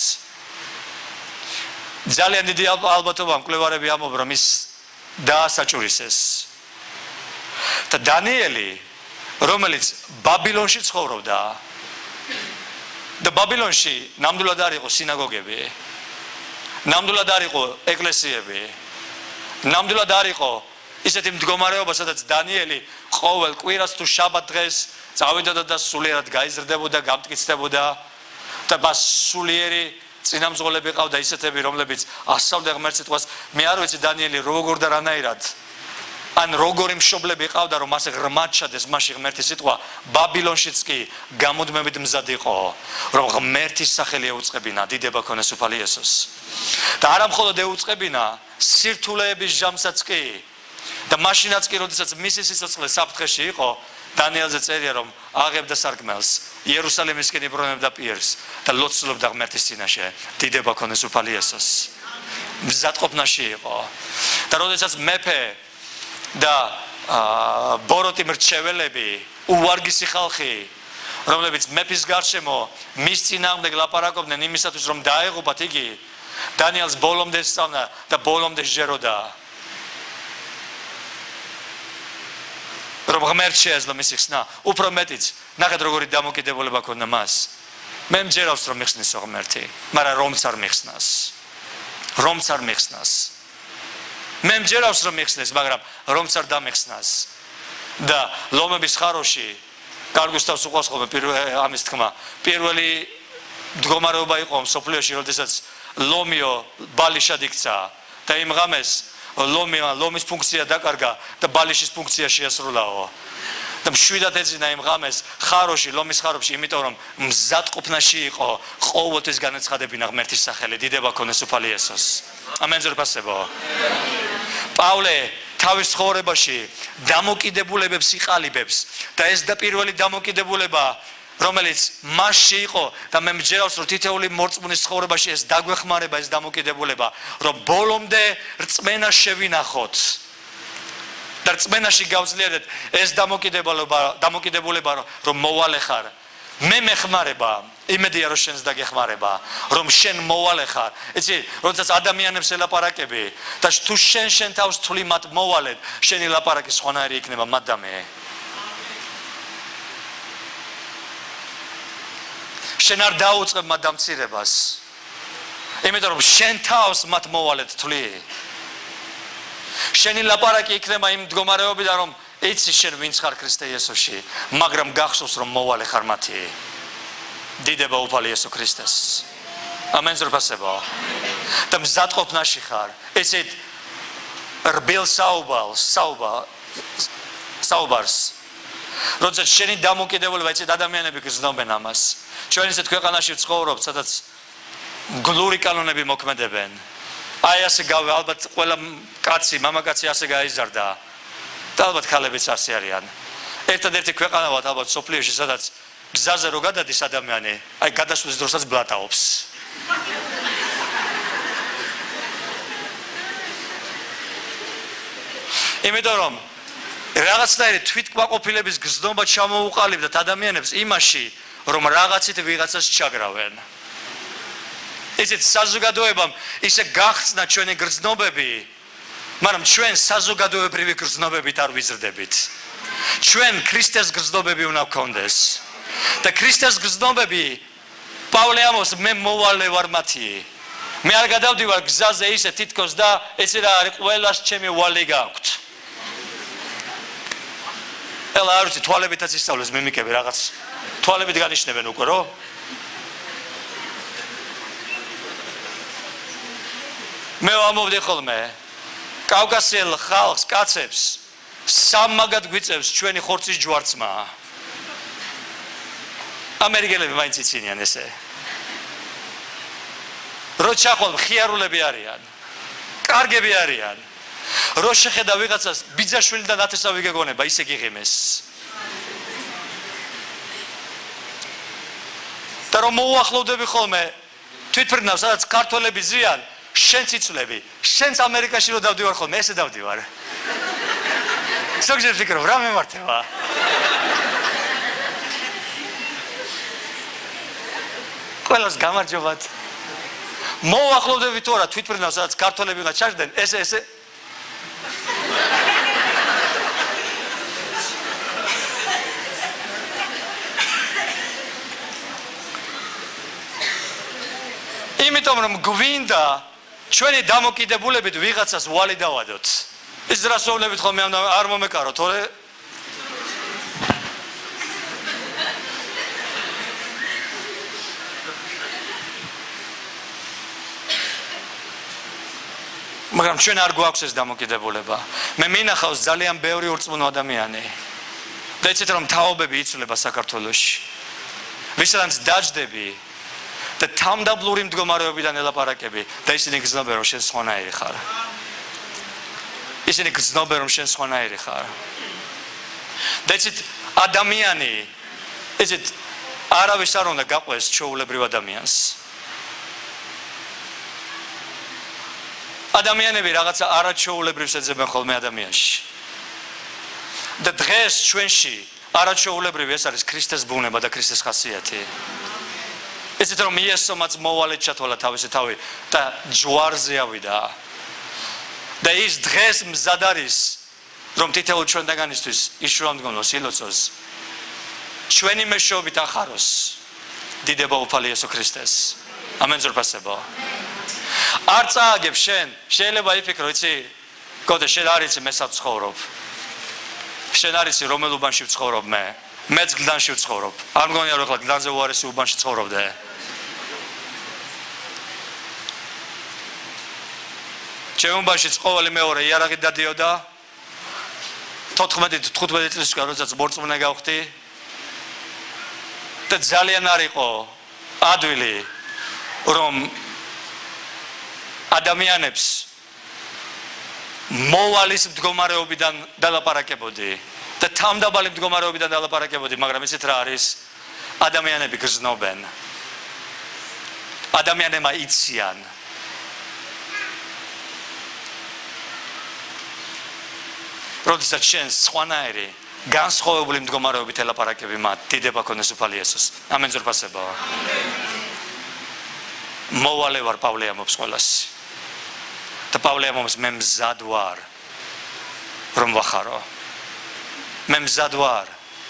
ძალიან დიდი ალბათობა მკვლევარები ამბობენ, რომ ის დაასაჭურისეს. და დანიელი, რომელიც ბაბილონში ცხოვრობდა და ბაბილონში ნამდვილად არ იყო სინაგოგები, ნამდვილად არ იყო ეკლესიები, ნამდვილად არ იყო ისეთი მდგომარეობა, სადაც დანიელი ყოველ კვირას თუ შაბათ დღეს წავიდოდა და სულიერად გაიზრდებოდა, გამტკიცდებოდა და მას სულიერი წინამძღოლები ყავდა ისეთები, რომლებიც ასწავლდა ღმერთს სიტყვას. მე არ ვიცი დანიელი როგორ და რანაირად ან როგორი მშობლები ყავდა, რომ ასე ღრმად ჩადეს მასში ღმერთის სიტყვა. ბაბილონშიც კი გამუდმებით მზად იყო, რომ ღმერთის სახელი ეუწყებინა. დიდება ქონეს უფალი იესოს. და არა მხოლოდ ეუწყებინა, სირთულეების ჟამსაც კი. და მაშინაც კი, როდესაც მისი სიცოცხლე საფრთხეში იყო, დანიელზე წერია, რომ აღებდა სარკმელს, იერუსალიმისკენ იბრუნებდა პირს და ლოცულობდა ღმერთის წინაშე. დიდება ქონეს უფალი იესოს. მზადყოფნაში იყო. და როდესაც მეფე და ბოროტი მრჩეველები, უვარგისი ხალხი, რომლებიც მეფის გარშემო მის წინააღმდეგ ლაპარაკობდნენ იმისათვის, რომ დაეღუპათ იგი, დანიელს ბოლომდე სწავლა და ბოლომდე სჯეროდა. რომ ღმერთს შეეძლო მისი ხსნა, უფრო მეტიც, ნახეთ როგორი დამოკიდებულება ქონდა მას. მე მჯერავს რომ მიხსნისო ღმერთი, მაგრამ რომც არ მიხსნას. რომც არ მიხსნას. მე მჯერავს რომ მიხსნეს, მაგრამ რომც არ დამიხსნას. და ლომების ხაროში კარგუსტავს უყვას ხოლმე ამის თქმა. პირველი მდგომარეობა იყო მსოფლიოში, როდესაც ლომიო ბალიშად იქცა და იმ ღამეს ლომია ლომის ფუნქცია დაკარგა და ბალიშის ფუნქცია შეასრულაო. და მშვიდად ეძინა იმ ღამეს ხაროში, ლომის ხაროში, იმიტომ რომ მზადყოფნაში იყო ყოველთვის განაცხადებინა ღმერთის სახელი. დიდება ქონეს უფალი იესოს. ამენ ზრდასებო. პავლე თავის ცხოვრებაში დამოკიდებულებებს იყალიბებს და ეს და პირველი დამოკიდებულება, რომელიც მასში იყო და მე მჯერავს რომ თითოეული მორწმუნის ცხოვრებაში ეს დაგვეხმარება, ეს დამოკიდებულება, რომ ბოლომდე რწმენა შევინახოთ და რწმენაში გავძლიერდეთ. ეს დამოკიდებულება, დამოკიდებულება რომ მოვალე ხარ, მე მეხმარება, იმედია რომ შენს დაგეხმარება, რომ შენ მოვალე ხარ. იცი, როდესაც ადამიანებს ელაპარაკები და თუ შენ შენ თავს თვლი მათ მოვალედ, შენი ლაპარაკი სხვანაირი იქნება მათ და მე. შენ არ დაუწყებ მათ დამცირებას, იმიტომ რომ შენ თავს მათ მოვალედ თვლი. შენი ლაპარაკი იქნება იმ მდგომარეობიდან, რომ იცი შენ ვინც ხარ ქრისტე იესოში, მაგრამ გახსოვს რომ მოვალე ხარ მათი. დიდება უფალი იესო ქრისტეს. ამენ ზრდასებო. და მზადყოფნაში ხარ. ესეთ რბილ საუბარს, საუბარ საუბარს. როდესაც შენი დამოკიდებულება, იცით ადამიანები გრძნობენ ამას. ჩვენ ისეთ ქვეყანაში ვცხოვრობთ, სადაც გლური კანონები მოქმედებენ. აი ასე გავე, ალბათ ყველა კაცი, მამაკაცი ასე გაიზარდა. და ალბათ ქალებიც ასე არიან. ერთადერთი ქვეყანა ვართ ალბათ სოფლიოში, სადაც გზაზე რო გადადის ადამიანი, აი გადასვლის დროსაც ბლატაობს. იმიტომ რომ რაღაცნაირი თვითკმაყოფილების გზნობა ჩამოუყალიბდათ ადამიანებს იმაში, რომ რაღაცით ვიღაცას ჩაგრავენ. ისეთ საზოგადოებამ ისე გახსნა ჩვენი გრძნობები, მაგრამ ჩვენ საზოგადოებრივი გრძნობებით არ ვიზრდებით. ჩვენ ქრისტეს გრძნობები უნდა გქონდეს. და ქრისტეს გრძნობები პავლე ამბობს, მე მოვალე ვარ მათი. მე არ გადავდივარ გზაზე ისე თითქოს და ესე რა არის ყველას ჩემი ვალი გაქვთ. ელა არ ვიცი თვალებითაც ისწავლეს მემიკები რაღაც თვალებით განიშნებენ უკვე რო მე ვამბობდი ხოლმე კავკასიელ ხალხს კაცებს სამმაგად გვიწევს ჩვენი ხორცის ჯვარცმა ამერიკელები მაინც იცინიან ესე რო ჩახვალ მხიარულები არიან კარგები არიან რო შეხედა ვიღაცას ბიძაშვილიდან ათასავი გეგონება ისე გიღიმეს და რომ მოუახლოვდები ხოლმე თვითფრინავს სადაც ქართველები ზიან შენც იცვლები შენც ამერიკაში რო დავდივარ ხოლმე ესე დავდივარ ზოგჯერ ფიქრობ რა მემართება ყველას გამარჯობათ მოუახლოვდები თუ არა თვითფრინავს სადაც ქართველები უნდა ჩაჯდნენ ესე ესე იმიტომ რომ გვინდა ჩვენი დამოკიდებულებით ვიღაცას ვალი დავადოთ. ის რასოვლებით ხოლმე არ მომეკაროთ, თორე მაგრამ ჩვენ არ გვაქვს ეს დამოკიდებულება. მე მინახავს ძალიან ბევრი ურწმუნო ადამიანი. და იცით რომ თაობები იცვლება საქართველოში. ვისაც დაждები და თამდაბლური მდგომარეობიდან ელაპარაკები და ისინი გრძნობენ რომ შენ სხვანაირი ხარ. ისინი გრძნობენ რომ შენ სხვანაირი ხარ. და იცით ადამიანი იცით არავის არ უნდა გაყვეს ჩვეულებრივ ადამიანს. ადამიანები რაღაცა არაჩვეულებრივს ეძებენ ხოლმე ადამიანში. და დღეს ჩვენში არაჩვეულებრივი ეს არის ქრისტეს ბუნება და ქრისტეს ხასიათი. ისეთ რომ იესომაც მოვალედ ჩათვალა თავისი თავი და ჯვარზე ავიდა. და ის დღეს მზად არის რომ თითოეულ ჩვენთაგანისთვის იშვიათგონოს ილოცოს. ჩვენი მეშვეობით ახაროს. დიდება უფალი იესო ქრისტეს. ამენ ზრფასებო. არ წააგებ შენ, შეიძლება იფიქრო, იცი, გოდე შენ არ იცი მე სად ვცხოვრობ. შენ არ იცი რომელ უბანში ვცხოვრობ მე. მეც გლდანში ვცხოვრობ. არ მგონია რომ ახლა გლდანზე უარესი უბანში ცხოვრობდე. ჩემ უბანში ყოველი მეორე იარაღით დადიოდა. თოთხმეტი თხუთმეტი წლის უკან როდესაც მორწმუნე გავხდი. და ძალიან არ იყო ადვილი რომ ადამიანებს მოვალის მდგომარეობიდან დალაპარაკებოდი და თამდაბალი მდგომარეობიდან დალაპარაკებოდი, მაგრამ ისეთ რა არის ადამიანები გრძნობენ. ადამიანებმა იციან. როდესაც შენ სხვანაირი განსხვავებული მდგომარეობით ელაპარაკები მათ, დიდება ქონდეს უფალი იესოს. ამენ ზრფასებო. მოვალე ვარ პავლე ამბობს ყველას. და პავლე ამბობს მე მზად ვარ რომ ვახარო. მე მზად ვარ.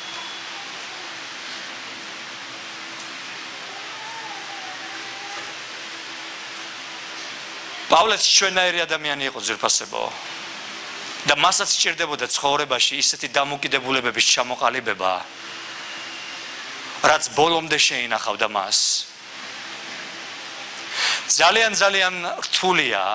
პავლეც ჩვენაირი ადამიანი იყო ზრფასებო. და მასაც სჭირდებოდა ცხოვრებაში ისეთი დამოკიდებულებების ჩამოყალიბება, რაც ბოლომდე შეინახავდა მას. ძალიან ძალიან რთულია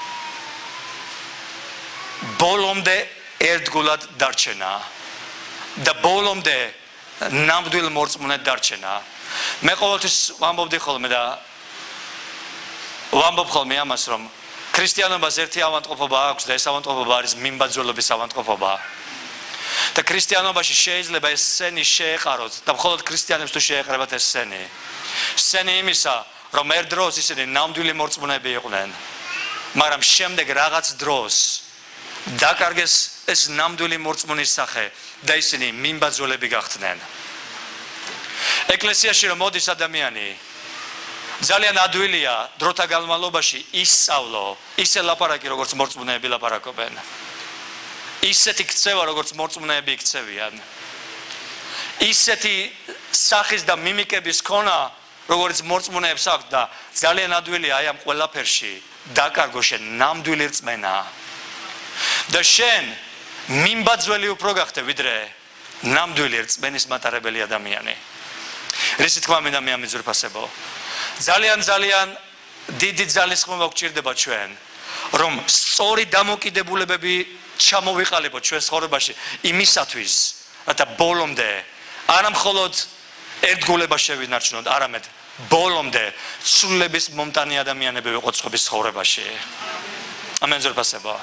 ბოლომდე ერთგულად დარჩენა და ბოლომდე ნამდვილ მორწმუნედ დარჩენა. მე ყოველთვის ვამბობდი ხოლმე და ვამბობ ხოლმე ამას რომ ქრისტიანობას ერთი ავადმყოფობა აქვს და ეს ავადმყოფობა არის მიმბაძველობის ავადმყოფობა. და ქრისტიანობაში შეიძლება ეს სენი შეეყაროთ და მხოლოდ ქრისტიანებს თუ შეეყრებათ ეს სენი. სენი იმისა რომ ერთ დროს ისინი ნამდვილი მორწმუნეები იყვნენ, მაგრამ შემდეგ რაღაც დროს დაკარგეს ეს ნამდვილი მორწმუნის სახე და ისინი მიმბაძველები გახდნენ. ეკლესიაში რომ მოდის ადამიანი ძალიან ადვილია დროთა განმავლობაში ისწავლო, ისე ლაპარაკი როგორც მორწმუნეები ლაპარაკობენ. ისეთი ქცევა როგორც მორწმუნეები იქცევიან. ისეთი სახის და მიმიკების ქონა როგორც მორწმუნეებს აქვს და ძალიან ადვილია აი ამ ყველაფერში დაკარგო შენ ნამდვილი რწმენა. და შენ მიმბაძველი უფრო გახდე ვიდრე ნამდვილი რწმენის მატარებელი ადამიანი. რისი თქმა მინდა მე ამის ძვირფასებო. ძალიან ძალიან დიდი ძალისხმევა გვჭირდება ჩვენ, რომ სწორი დამოკიდებულებები ჩამოვიყალიბოთ ჩვენ ცხოვრებაში იმისათვის, რათა ბოლომდე არა მხოლოდ ერთგულება შევინარჩუნოთ, არამედ ბოლომდე სულების მომტანი ადამიანები ვიყოთ სხვების ცხოვრებაში. ამენ ძვირფასებო.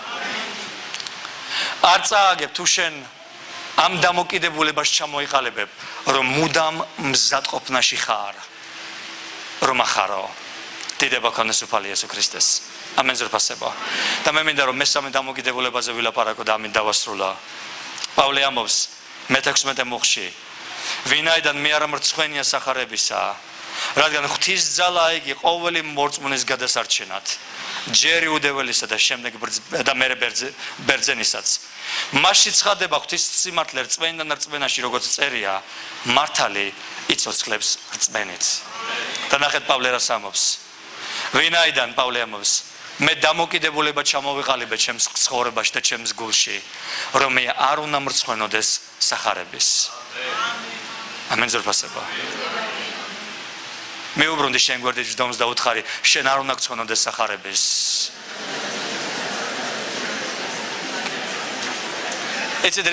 არ წააგებ თუ შენ ამ დამოკიდებულებას ჩამოიყალიბებ, რომ მუდამ მზადყოფნაში ხარ. რომ ახარო დიდება ქონდეს უფალი იესო ქრისტეს. ამენ ზრფასება. და მე მინდა რომ მესამე დამოკიდებულებაზე ვილაპარაკო და ამით დავასრულო. პავლე ამბობს მეთექვსმეტე მუხლში ვინაიდან მე არ მრცხვენია სახარებისა, რადგან ღვთის ძალა იგი ყოველი მორწმუნის გადასარჩენად, ჯერი უდეველისა და შემდეგ და მერე ბერძენისაც. მასში ცხადდება ღვთის სიმართლე რწმენიდან რწმენაში, როგორც წერია, მართალი იცოცხლებს რწმენით. და ნახეთ პავლე რას ამბობს. ვინაიდან პავლე ამბობს მე დამოკიდებულება ჩამოვიყალიბე ჩემს ცხოვრებაში და ჩემს გულში, რომ მე არ უნდა მრცხვენოდეს სახარების. ამენ ზრფასება. მე უბრუნდი შენ გვერდით ჯდომს და უთხარი, შენ არ უნდა გწონოდეს სახარების. ეცეთ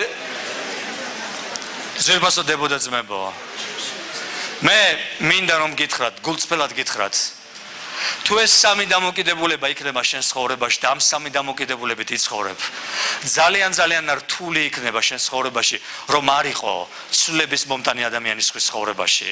ზრფასო დებოდა ძმებო. მე მინდა რომ გითხრათ, გულწრფელად გითხრათ. თუ ეს სამი დამოკიდებულება იქნება შენ ცხოვრებაში და ამ სამი დამოკიდებულებით იცხოვრებ, ძალიან ძალიან რთული იქნება შენ ცხოვრებაში, რომ არ იყო სულების მომტანი ადამიანის ცხოვრებაში.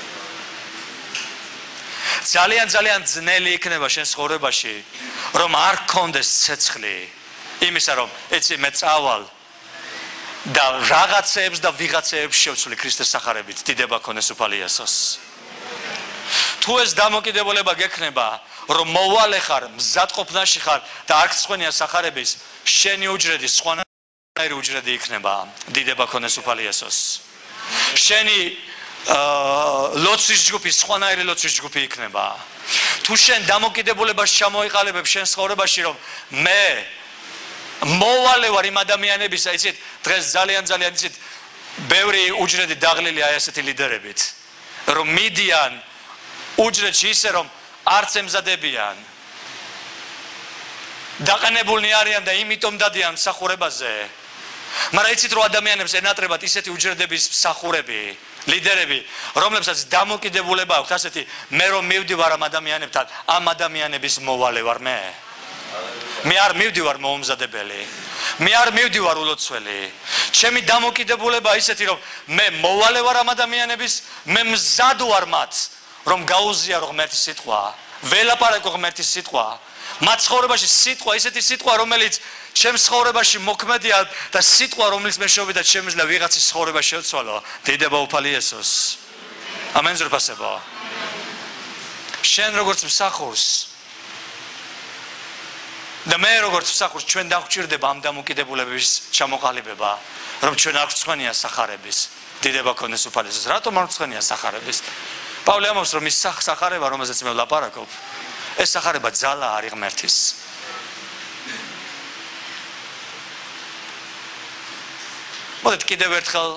ძალიან ძალიან ძნელი იქნება შენ ცხოვრებაში, რომ არ გქონდეს ცეცხლი იმისა, რომ ეცი მე წავალ და რაღაცეებს და ვიღაცეებს შევცვლი ქრისტეს სახარებით, დიდება ქონდეს უფალი იესოს. თუ ეს დამოკიდებულება გექნება, რომ მოვალე ხარ, მზადყოფნაში ხარ და არ გწხვენია სახარების, შენი უჯრედი სხვანაირი უჯრედი იქნება, დიდება ქონდეს უფალი იესოს. შენი ლოცვის ჯგუფი სხვანაირი ლოცვის ჯგუფი იქნება. თუ შენ დამოკიდებულებას ჩამოიყალიბებ შენ ცხოვრებაში, რომ მე მოვალე ვარ იმ ადამიანებისა, იცით, დღეს ძალიან ძალიან იცით, ბევრი უჯრედი დაღლილი აი ასეთი ლიდერებით, რომ მიდიან უჯრედში ისე რომ არც ემზადებიან. დაყენებულნი არიან და იმიტომ დადიან მსახურებაზე. მაგრამ იცით რომ ადამიანებს ენატრებათ ისეთი უჯრედების მსახურები, ლიდერები, რომლებსაც დამოკიდებულება აქვთ ასეთი, მე რომ მივდივარ ამ ადამიანებთან, ამ ადამიანების მოვალე ვარ მე. მე არ მივდივარ მოუმზადებელი. მე არ მივდივარ ულოცველი. ჩემი დამოკიდებულება ისეთი რომ მე მოვალე ვარ ამ ადამიანების, მე მზად ვარ მათ, რომ გაუზიარო ღმერთის სიტყვა, ველაპარაკო ღმერთის სიტყვა. მათ ცხოვრებაში სიტყვა, ისეთი სიტყვა, რომელიც ჩემს ცხოვრებაში მოქმედია და სიტყვა, რომელიც მე შევიდა შემიძლია ვიღაცის ცხოვრებაში შევცვალო, დიდება უფალი იესოს. ამენ ზრფასება. შენ როგორც მსახურს და მე როგორც მსახურს ჩვენ დაგვჭირდება ამ დამოკიდებულების ჩამოყალიბება, რომ ჩვენ არ გვწვენია სახარების, დიდება ქონდეს უფალი იესოს. რატომ არ გვწვენია სახარების? პავლე ამბობს რომ ის სახარება, რომელზეც მე ვლაპარაკობ, ეს სახარება ძალა არის ღმერთის. მოდით კიდევ ერთხელ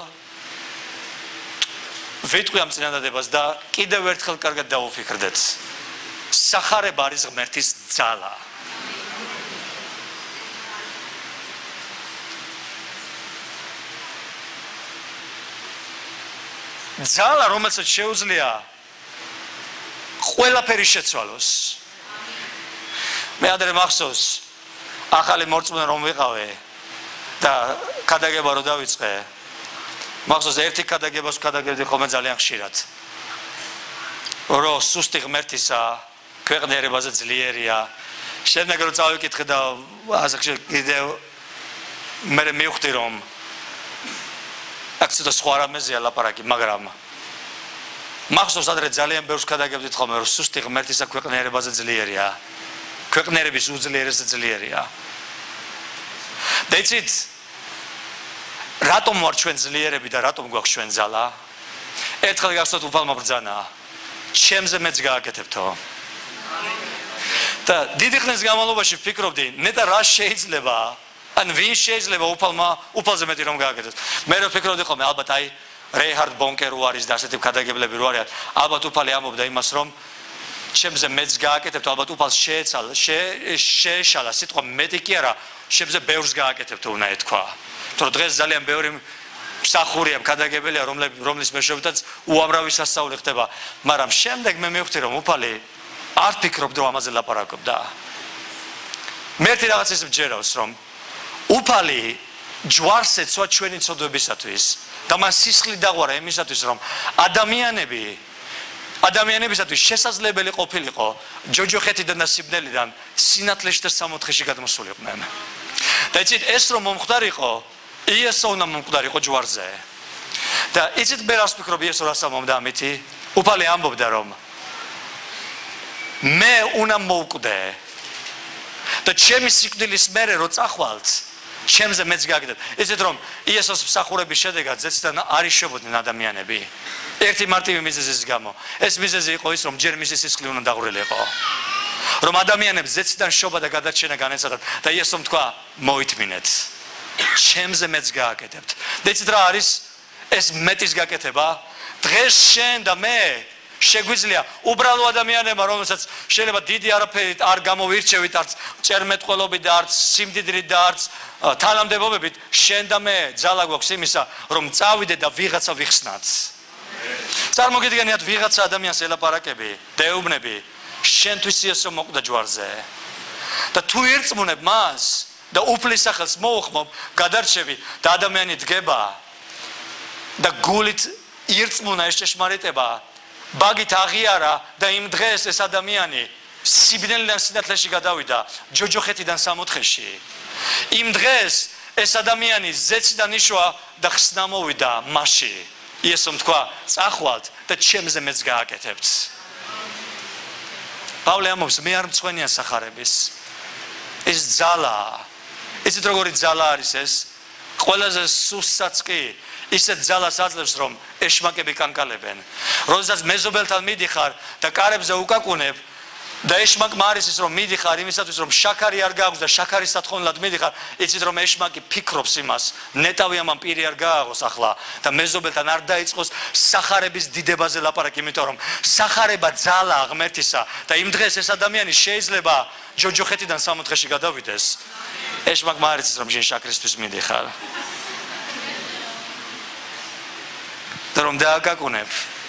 ვიტყვი ამ წინადადებას და კიდევ ერთხელ კარგად დავუფიქრდეთ. სახარება არის ღმერთის ძალა. ძალა, რომელსაც შეუძლია ყველაფერი შეცვალოს. მე ადრე მახსოვს ახალი მორწმუნე რომ ვიყავე და ქადაგება რო დავიწყე. მახსოვს ერთი ქადაგებას ვქადაგებდი ხოლმე ძალიან ხშირად. რო სუსტი ღმერთისა ქვეყნიერებაზე ძლიერია. შემდეგ რო წავიკითხე და ასაკში კიდევ მე მივხვდი რომ აქ ცოტა სხვა რამეზეა ლაპარაკი, მაგრამ მახსოვს ადრე ძალიან ბევრს გადაგებდით ხოლმე რომ სუსტი ღმერთისა ქვეყნიერებაზე ძლიერია, ქვეყნიერების უძლიერესზე ძლიერია. და იცით რატომ ვარ ჩვენ ძლიერები და რატომ გვაქვს ჩვენ ძალა? ერთხელ გახსოვთ უფალმა ბრძანა, ჩემზე მეც გააკეთებთო. და დიდი ხნის განმავლობაში ვფიქრობდი, ნეტა რა შეიძლება, ან ვინ შეიძლება უფალმა უფალზე მეტი რომ გააკეთოს. მე რო ვფიქრობდი ხოლმე, ალბათ აი რეიჰარდ ბონკერ რო არის და ასეთი ქადაგებლები რო არიან, ალბათ უფალი ამბობდა იმას რომ ჩემზე მეც გააკეთებთო, ალბათ უფალს შეეცალა, შეეშალა სიტყვა მეტი კი არა, ჩემზე ბევრს გააკეთებთო უნდა ეთქვა. თორე დღეს ძალიან ბევრი მსახურია, ქადაგებელია, რომლის მეშვეობითაც უამრავი სასწაული ხდება, მაგრამ შემდეგ მე მივხვდი რომ უფალი არ ფიქრობ რომ ამაზე ლაპარაკობდა. მე ერთი რაღაცის ვჯერავს რომ უფალი ჯვარს ეცვა ჩვენი ცოდვებისათვის და მას სისხლი დაღვარა იმისათვის რომ ადამიანები ადამიანებისათვის შესაძლებელი ყოფილიყო ჯოჯოხეთიდან და სიბნელიდან სინათლეში და სამოთხეში გადმოსულიყვნენ. და იცით ეს რომ მომხდარიყო იესო უნდა მომხდარიყო ჯვარზე. და იცით მე რას ვფიქრობ იესო რას ამბობდა ამითი? უფალი ამბობდა რომ მე უნდა მოვკვდე და ჩემი სიკვდილის მერე რო წახვალთ ჩემზე მეც გააკეთებ. იცით რომ იესოს მსახურების შედეგად ზეციდან არ იშობოდნენ ადამიანები ერთი მარტივი მიზეზის გამო. ეს მიზეზი იყო ის რომ ჯერ მისი სისხლი უნდა დაღვრილიყო, რომ ადამიანებს ზეციდან შობა და გადარჩენა განეცადათ და იესომ თქვა მოითმინეთ ჩემზე მეც გააკეთებთ. და იცით რა არის ეს მეტის გაკეთება? დღეს შენ და მე შეგვიძლია უბრალო ადამიანებმა, რომელსაც შეიძლება დიდი არაფერით არ გამოვირჩევით, არც წერმეტყველობით და არც სიმდიდრით და არც თანამდებობებით, შენ და მე ძალა გვაქვს იმისა, რომ წავიდე და ვიღაცა ვიხსნათ. წარმოგიდგენიათ ვიღაცა ადამიანს ელაპარაკები, დეუბნები, შენთვის იესო მოკვდა ჯვარზე. და თუ ირწმუნებ მას და უფლის სახელს მოუხმობ, გადარჩევი და ადამიანი დგება და გულით ირწმუნა ეს ჭეშმარიტება, ბაგით აღიარა და იმ დღეს ეს ადამიანი სიბნელიდან სინათლეში გადავიდა, ჯოჯოხეთიდან სამოთხეში. იმ დღეს ეს ადამიანი ზეციდან იშვა და ხსნა მოვიდა მასში. იესომ თქვა, წახვალთ და ჩემზე მეც გააკეთებთ. პავლე ამბობს, მე არ მწვენია სახარების. ეს ძალა. იცით როგორი ძალა არის ეს? ყველაზე სუსტსაც კი ისეთ ძალას აძლევს რომ ეშმაკები კანკალებენ. როდესაც მეზობელთან მიდიხარ და კარებზე უკაკუნებ და ეშმაკმა არის ის რომ მიდიხარ იმისათვის რომ შაქარი არ გააქვს და შაქარის სათხოვნად მიდიხარ, იცით რომ ეშმაკი ფიქრობს იმას, ნეტავი ამან პირი არ გააღოს ახლა და მეზობელთან არ დაიწყოს სახარების დიდებაზე ლაპარაკი, იმიტომ რომ სახარება ძალა ღმერთისა და იმ დღეს ეს ადამიანი შეიძლება ჯოჯოხეთიდან სამოთხეში გადავიდეს. ეშმაკმა არის ის რომ შენ შაქრისთვის მიდიხარ. და რომ დააკაკუნებ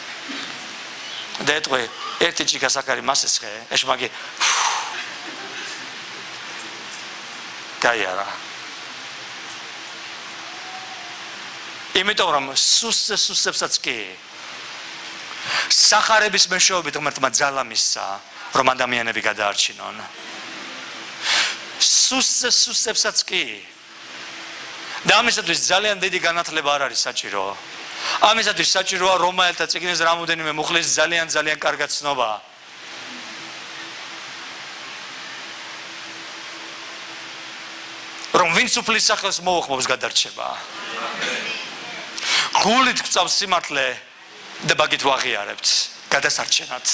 და ეტყვი ერთი ჭიქა საქარი მასესხე, ეშმაკი გაიარა. იმიტომ რომ სუსტ სუსტებსაც კი სახარების მეშვეობით ღმერთმა ძალა მისცა რომ ადამიანები გადაარჩინონ. სუსტ სუსტებსაც კი და ამისათვის ძალიან დიდი განათლება არ არის საჭირო. ამისათვის საჭიროა რომაელთა წიგნის რამოდენიმე მუხლის ძალიან ძალიან კარგად ცნობა. რომ ვინც უფლის სახელს მოუხმობს გადარჩება. გულით გვწავს სიმართლე და ბაგით ვაღიარებთ გადასარჩენად.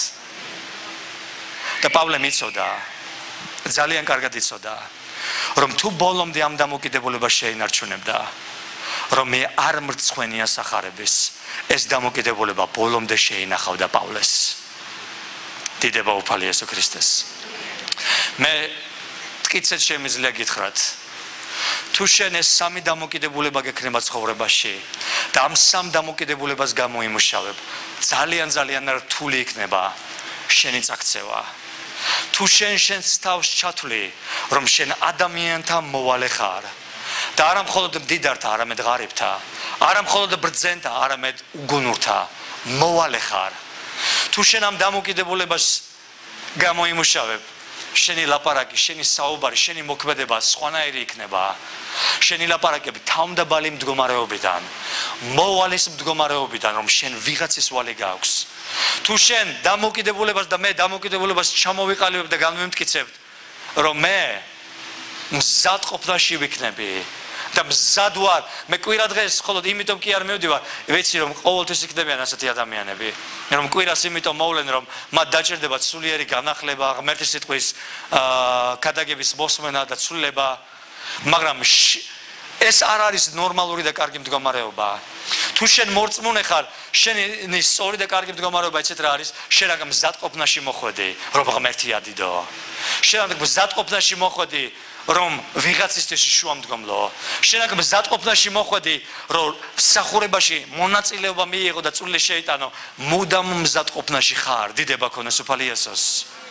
და პავლე მიცოდა, ძალიან კარგად იცოდა, რომ თუ ბოლომდე ამ დამოკიდებულებას შეინარჩუნებდა, რომ მე არ მრცხვენია სახარების, ეს დამოკიდებულება ბოლომდე შეინახავდა პავლეს. დიდება უფალი იესო ქრისტეს. მე მტკიცედ შემიძლია გითხრათ, თუ შენ ეს სამი დამოკიდებულება გექნება ცხოვრებაში და ამ სამ დამოკიდებულებას გამოიმუშავებ, ძალიან ძალიან რთული იქნება შენი წაქცევა. თუ შენ შენს თავს ჩათვლი, რომ შენ ადამიანთან მოვალე ხარ და არა მხოლოდ მდიდართა, არამედ ღარიბთა, არა მხოლოდ ბრძენთა, არამედ უგუნურთა მოვალე ხარ. თუ შენ ამ დამოკიდებულებას გამოიმუშავებ, შენი ლაპარაკი, შენი საუბარი, შენი მოქმედება სხვანაირი იქნება. შენი ლაპარაკები თავმდაბალი მდგომარეობიდან, მოვალის მდგომარეობიდან, რომ შენ ვიღაცის ვალი გაქვს. თუ შენ დამოკიდებულებას და მე დამოკიდებულებას ჩამოვიყალიბებ და განვიმტკიცებ, რომ მე მზად ყოფნაში ვიქნები და მზად ვარ, მე კვირა დღეს მხოლოდ იმიტომ კი არ მივდივარ, ვიცი რომ ყოველთვის იქნებიან ასეთი ადამიანები, რომ კვირას იმიტომ მოვლენ, რომ მათ დაჭირდებათ სულიერი განახლება, ღმერთის სიტყვის ქადაგების მოსმენა და ცვლილება, მაგრამ ეს არ არის ნორმალური და კარგი მდგომარეობა. თუ შენ მორწმუნე ხარ, შენი სწორი და კარგი მდგომარეობა იცით რა არის? შენ აქ მზად ყოფნაში მოხვედი, რომ ღმერთია დიდო. შენ აქ მზად ყოფნაში მოხვედი, რომ ვიღაცისთვის შუამდგომლო. შენ აქ მზად ყოფნაში მოხვედი, რომ მსახურებაში მონაწილეობა მიიღო და წვლილი შეიტანო, მუდამ მზად ყოფნაში ხარ. დიდება ქონეს უფალი იესოს.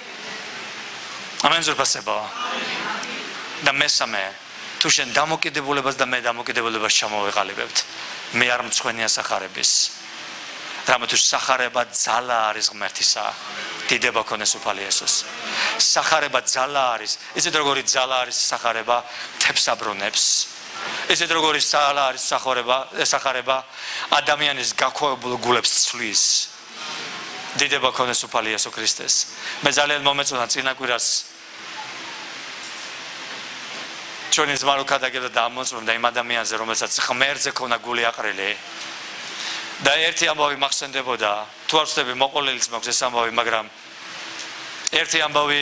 ამენ ზურბასება. და მესამე, თუ შენ დამოკიდებულებას და მე დამოკიდებულებას ჩამოვეყალიბებთ, მე არ მწვენია სახარების. რამეთუს სახარება ძალა არის ღმერთისა. დიდება ქონეს უფალი იესოს. სახარება ძალა არის. იცით როგორი ძალა არის სახარება? თებს აბრუნებს. იცით როგორი ძალა არის სახარება? სახარება ადამიანის გაქვავებულ გულებს ცვლის. დიდება ქონეს უფალი იესო ქრისტეს. მე ძალიან მომეწონა წინა კვირას ჩვენი ზმარო ქადაგებდა და ამოწმობდა იმ ადამიანზე, რომელსაც ღმერთზე ქონა გული აყრილი. და ერთი ამბავი მახსენდებოდა, თუ არ ვცდები მოყოლილიც მაქვს ეს ამბავი, მაგრამ ერთი ამბავი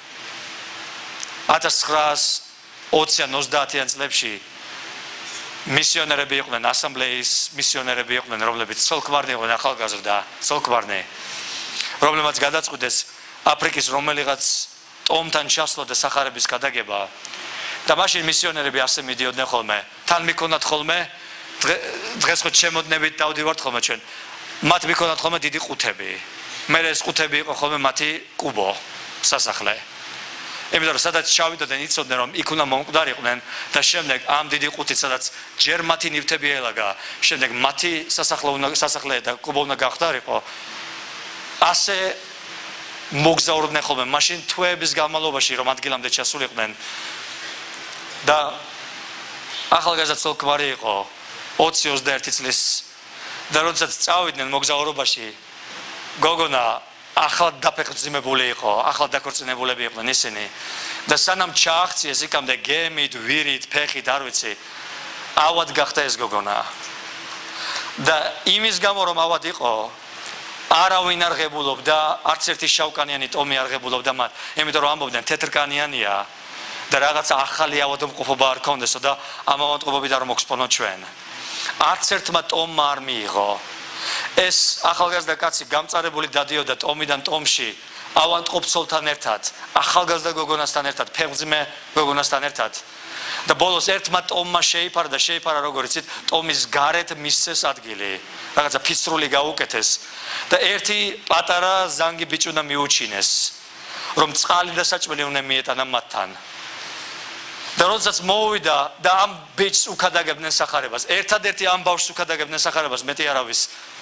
ათას ცხრაას ოციან ოცდაათიან წლებში მისიონერები იყვნენ, ასამბლეის მისიონერები იყვნენ, რომლებიც ცოლკვარნი იყვნენ, ახალგაზრდა ცოლკვარნი, რომლებმაც გადაწყვიტეს აფრიკის რომელიღაც ტომთან ჩასვლა და სახარების გადაგება. და მაშინ მისიონერები ასე მიდიოდნენ ხოლმე, თან მიქონათ ხოლმე, დღეს ხო შემოდნებით დავდივართ ხოლმე ჩვენ, მათ მიქონათ ხოლმე დიდი ყუთები. მე ეს ყუთები იყო ხოლმე მათი კუბო, სასახლე. იმიტომ რომ სადაც ჩავიდოდნენ, იცოდნენ რომ იქ უნდა მომკვდარიყვნენ და შემდეგ ამ დიდი ყუთით, სადაც ჯერ მათი ნივთები ელაგა, შემდეგ მათი სასახლე უნდა სასახლე და კუბო უნდა გახდარიყო. ასე მოგზაურობდნენ ხოლმე, მაშინ თვეების განმავლობაში რომ ადგილამდე ჩასულიყვნენ. და ახალგაზრდა ცოლკვარი იყო ოცი ოცდაერთი წლის და როდესაც წავიდნენ მოგზაურობაში, გოგონა ახლად დაფეხმძიმებული იყო, ახლად დაქორწინებულები იყვნენ ისინი და სანამ ჩააღწიეს იქამდე გემით, ვირით, ფეხით, არ ვიცი, ავად გახდა ეს გოგონა. და იმის გამო რომ ავად იყო, არავინ არ ღებულობდა, არც ერთი შავკანიანი ტომი არ ღებულობდა მათ, იმიტომ რომ ამბობდნენ თეთრკანიანია და რაღაც ახალი ავადმყოფობა არ ქონდესო და ამ ავადმყოფობით არ მოგსპონო ჩვენ. არც ერთმა ტომმა არ მიიღო. ეს ახალგაზრდა კაცი გამწარებული დადიოდა ტომიდან ტომში, ავადმყოფცოლთან ერთად, ახალგაზრდა გოგონასთან ერთად, ფეხმძიმე გოგონასთან ერთად. და ბოლოს ერთმა ტომმა შეიფარა და შეიფარა როგორ იცით, ტომის გარეთ მისცეს ადგილი, რაღაცა ფიცრული გაუკეთეს და ერთი პატარა ზანგი ბიჭი უნდა მიუჩინეს, რომ წყალი და საჭმელი უნდა მიეტანა მათთან. და როდესაც მოვიდა და ამ ბიჭს უკადაგებდნენ სახარებას, ერთადერთი ამ ბავშვს უკადაგებდნენ სახარებას, მეტი არავის.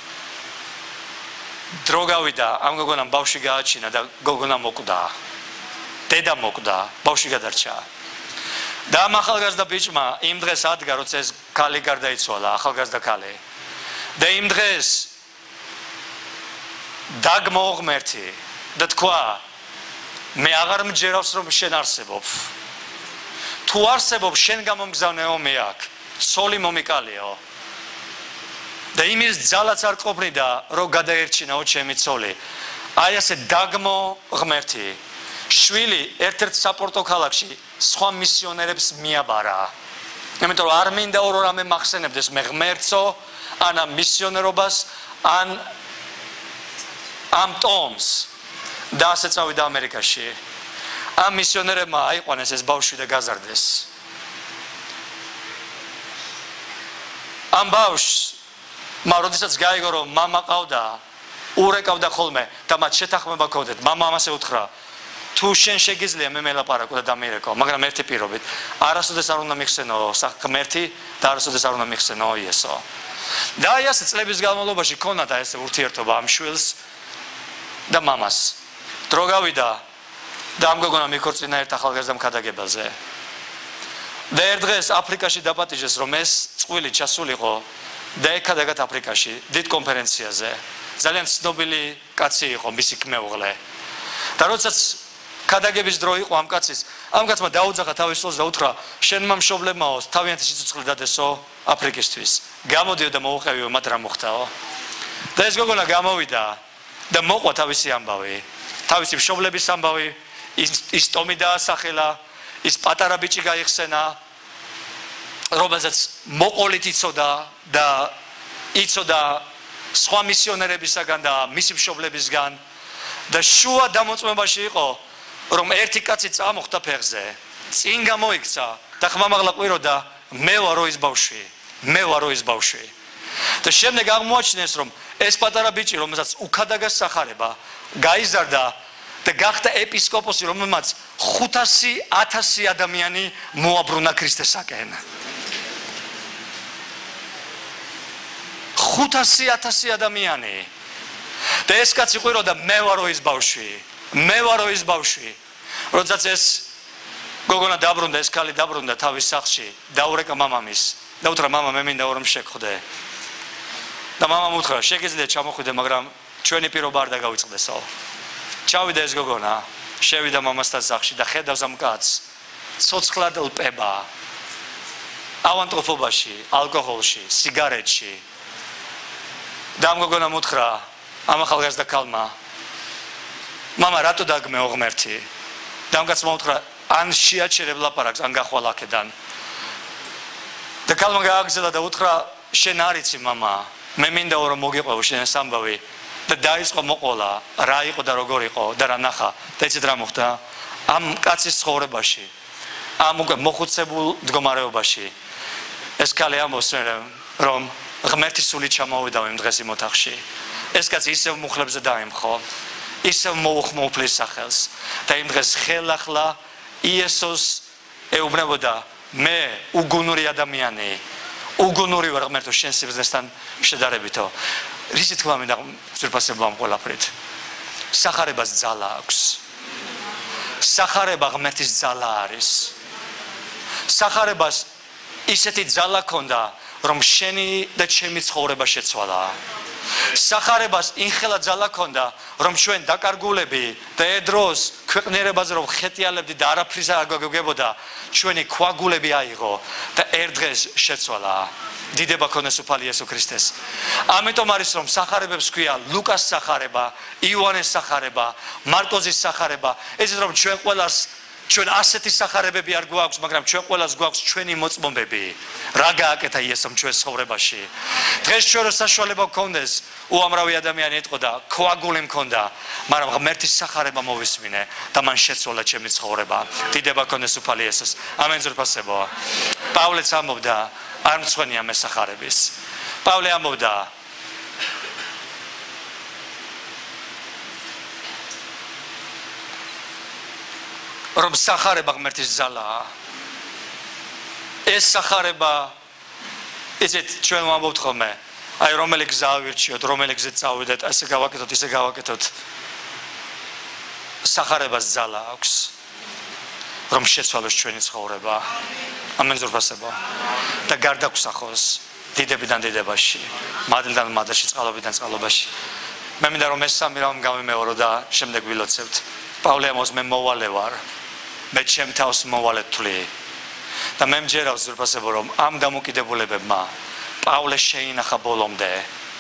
დრო გავიდა, ამ გოგონამ ბავშვი გააჩინა და გოგონა მოკვდა. დედა მოკვდა, ბავშვი გადარჩა. და ამ ახალგაზრდა ბიჭმა იმ დღეს ადგა, როცა ეს ქალი გარდაიცვალა, ახალგაზრდა ქალი. და იმ დღეს დაგმო ღმერთი და თქვა, მე აღარ მჯერავს რომ შენ არსებობ. თუ არსებობ, შენ გამომგზავნეო მე აქ, ცოლი მომიკალიო. და იმის ძალაც არ ყოფნიდა, რომ გადაერჩინაო ჩემი ცოლი. აი ასე დაგმო ღმერთი. შვილი ერთ-ერთ საპორტო ქალაქში სხვა მისიონერებს მიაბარა. იმიტომ რომ არ მინდა ორო რამე მახსენებდეს მე ღმერთსო, ან ამ მისიონერობას, ან ამ ტომს. და ასე წავიდა ამერიკაში. ამ მისიონერებმა აიყვანეს ეს ბავშვი და გაზარდეს. ამ ბავშვს, მაგრამ როდესაც გაიგო რომ მამა ყავდა, ურეკავდა ხოლმე და მათ შეთანხმება ჰქონდათ, მამა ამას უთხრა, თუ შენ შეგიძლია მე მელაპარაკო და დამირეკო, მაგრამ ერთი პირობით, არასოდეს არ უნდა მიხსენო ღმერთი და არასოდეს არ უნდა მიხსენო იესო. და აი ასე წლების განმავლობაში ქონდა ეს ურთიერთობა ამ შვილს და მამას. დრო გავიდა და ამ გოგონა მიქორწინა ერთ ახალგაზრდა მქადაგებელზე. და ერთ დღეს აფრიკაში დაპატიჟეს, რომ ეს წყვილი ჩასულიყო და ეკადაგათ აფრიკაში დიდ კონფერენციაზე. ძალიან ცნობილი კაცი იყო, მისი მეუღლე. და როდესაც ქადაგების დრო იყო ამ კაცის, ამ კაცმა დაუძახა თავის სულს და უთხრა, შენმა მშობლებმაო, თავიანთი სიცოცხლე დადესო აფრიკისთვის. გამოდიო და მოუყევიო მათ რა მოხდაო. და ეს გოგონა გამოვიდა და მოყვა თავისი ამბავი, თავისი მშობლების ამბავი, ის ტომი დაასახელა, ის პატარა ბიჭი გაიხსენა, რომელსაც მოყოლით იცოდა და იცოდა სხვა მისიონერებისაგან და მისი მშობლებისგან და შუა დამოწმებაში იყო, რომ ერთი კაცი წამოხდა ფეხზე, წინ გამოიქცა და ხმამაღლა ყვიროდა, მე ვარო ის ბავშვი, მე ვარო ის ბავშვი. და შემდეგ აღმოაჩინეს, რომ ეს პატარა ბიჭი, რომელსაც უქადაგას სახარება, გაიზარდა და გახდა ეპისკოპოსი, რომელმაც ხუთასი ათასი ადამიანი მოაბრუნა ქრისტესაკენ. ხუთასი ათასი ადამიანი. და ეს კაცი ყვიროდა, მე ვარო ის ბავშვი, მე ვარო ის ბავშვი. როდესაც ეს გოგონა დაბრუნდა, ეს ქალი დაბრუნდა თავის სახლში, დაურეკა მამამის და უთხრა, მამა, მე მინდა რომ შეგხვდე. და მამამ უთხრა, შეგიძლია ჩამოხვიდე, მაგრამ ჩვენი პირობა არ დაგავიწყდესო. ჩავიდა ეს გოგონა, შევიდა მამასთან სახლში და ხედავს ამ კაცს, ცოცხლად ლპება, ავანტყოფობაში, ალკოჰოლში, სიგარეტში. და ამ გოგონამ უთხრა, ამ ახალგაზრდა ქალმა, მამა, რატო დაგმეო ღმერთი? და ამ კაცმა უთხრა, ან შეაჩერებ ლაპარაკს, ან გახვალ აქედან. და ქალმა გააგზავნა და უთხრა, შენ არ იცი, მამა, მე მინდა რომ მოგიყვეო შენს ამბავი. და დაიწყო მოყოლა, რა იყო და როგორ იყო და რა ნახა. და იცით რა მოხდა? ამ კაცის ცხოვრებაში, ამ უკვე მოხუცებულ მდგომარეობაში, ეს ქალი ამბობს, რომ ღმერთის სული ჩამოვიდა იმ დღეს იმ ოთახში. ეს კაცი ისევ მუხლებზე დაემხო, ისევ მოუხმო უფლის სახელს და იმ დღეს ხელახლა იესოს ეუბნებოდა, მე უგუნური ადამიანი, უგუნური ვარ ღმერთო შენ სიბრძნესთან შედარებითო. რისი თქმა მინდა ძვირფასება ამ ყველაფრით? სახარებას ძალა აქვს. სახარება ღმერთის ძალა არის. სახარებას ისეთი ძალა ქონდა, რომ შენი და ჩემი ცხოვრება შეცვალა. სახარებას ინხელა ძალა ქონდა, რომ ჩვენ დაკარგულები და ედროს ქვეყნიერებაზე რომ ხეტიალებდი და არაფრის არ გაგებოდა, ჩვენი ქვაგულები აიღო და ერთ დღეს შეცვალა. დიდება ქონდეს უფალი იესო ქრისტეს. ამიტომ არის რომ სახარებებს ქვია ლუკას სახარება, იოანეს სახარება, მარტოზის სახარება. ესეც რომ ჩვენ ყველას ჩვენ ასეთი სახარებები არ გვაქვს, მაგრამ ჩვენ ყველას გვაქვს ჩვენი მოწმობები. რა გააკეთა იესომ ჩვენ ცხოვრებაში. დღეს ჩვენ რო საშუალება გქონდეს, უამრავი ადამიანი ეტყო და ქვაგული მქონდა, მაგრამ ღმერთის სახარება მოვისმინე და მან შეცვალა ჩემი ცხოვრება. დიდება ქონდეს უფალი იესოს. ამენ ზრფასებო. პავლეც ამბობდა, არ მცვენია მე სახარების. პავლე ამბობდა, რომ სახარება ღმერთის ძალაა. ეს სახარება, ისეთ ჩვენ ვამბობთ ხოლმე, აი რომელი გზა ავირჩიოთ, რომელი გზით წავიდეთ, ესე გავაკეთოთ, ისე გავაკეთოთ. სახარებას ძალა აქვს, რომ შეცვალოს ჩვენი ცხოვრება. ამენ ზრფასებო. და გარდაგვსახოს დიდებიდან დიდებაში, მადლიდან მადლში, წყალობიდან წყალობაში. მე მინდა რომ ეს სამი რამ გამიმეორო და შემდეგ ვილოცებთ. პავლე ამბობს, მე მოვალე ვარ. მე ჩემ თავს მოვალე თვლი და მე მჯერავს ზრფასებო, რომ ამ დამოკიდებულებებმა პავლე შეინახა ბოლომდე.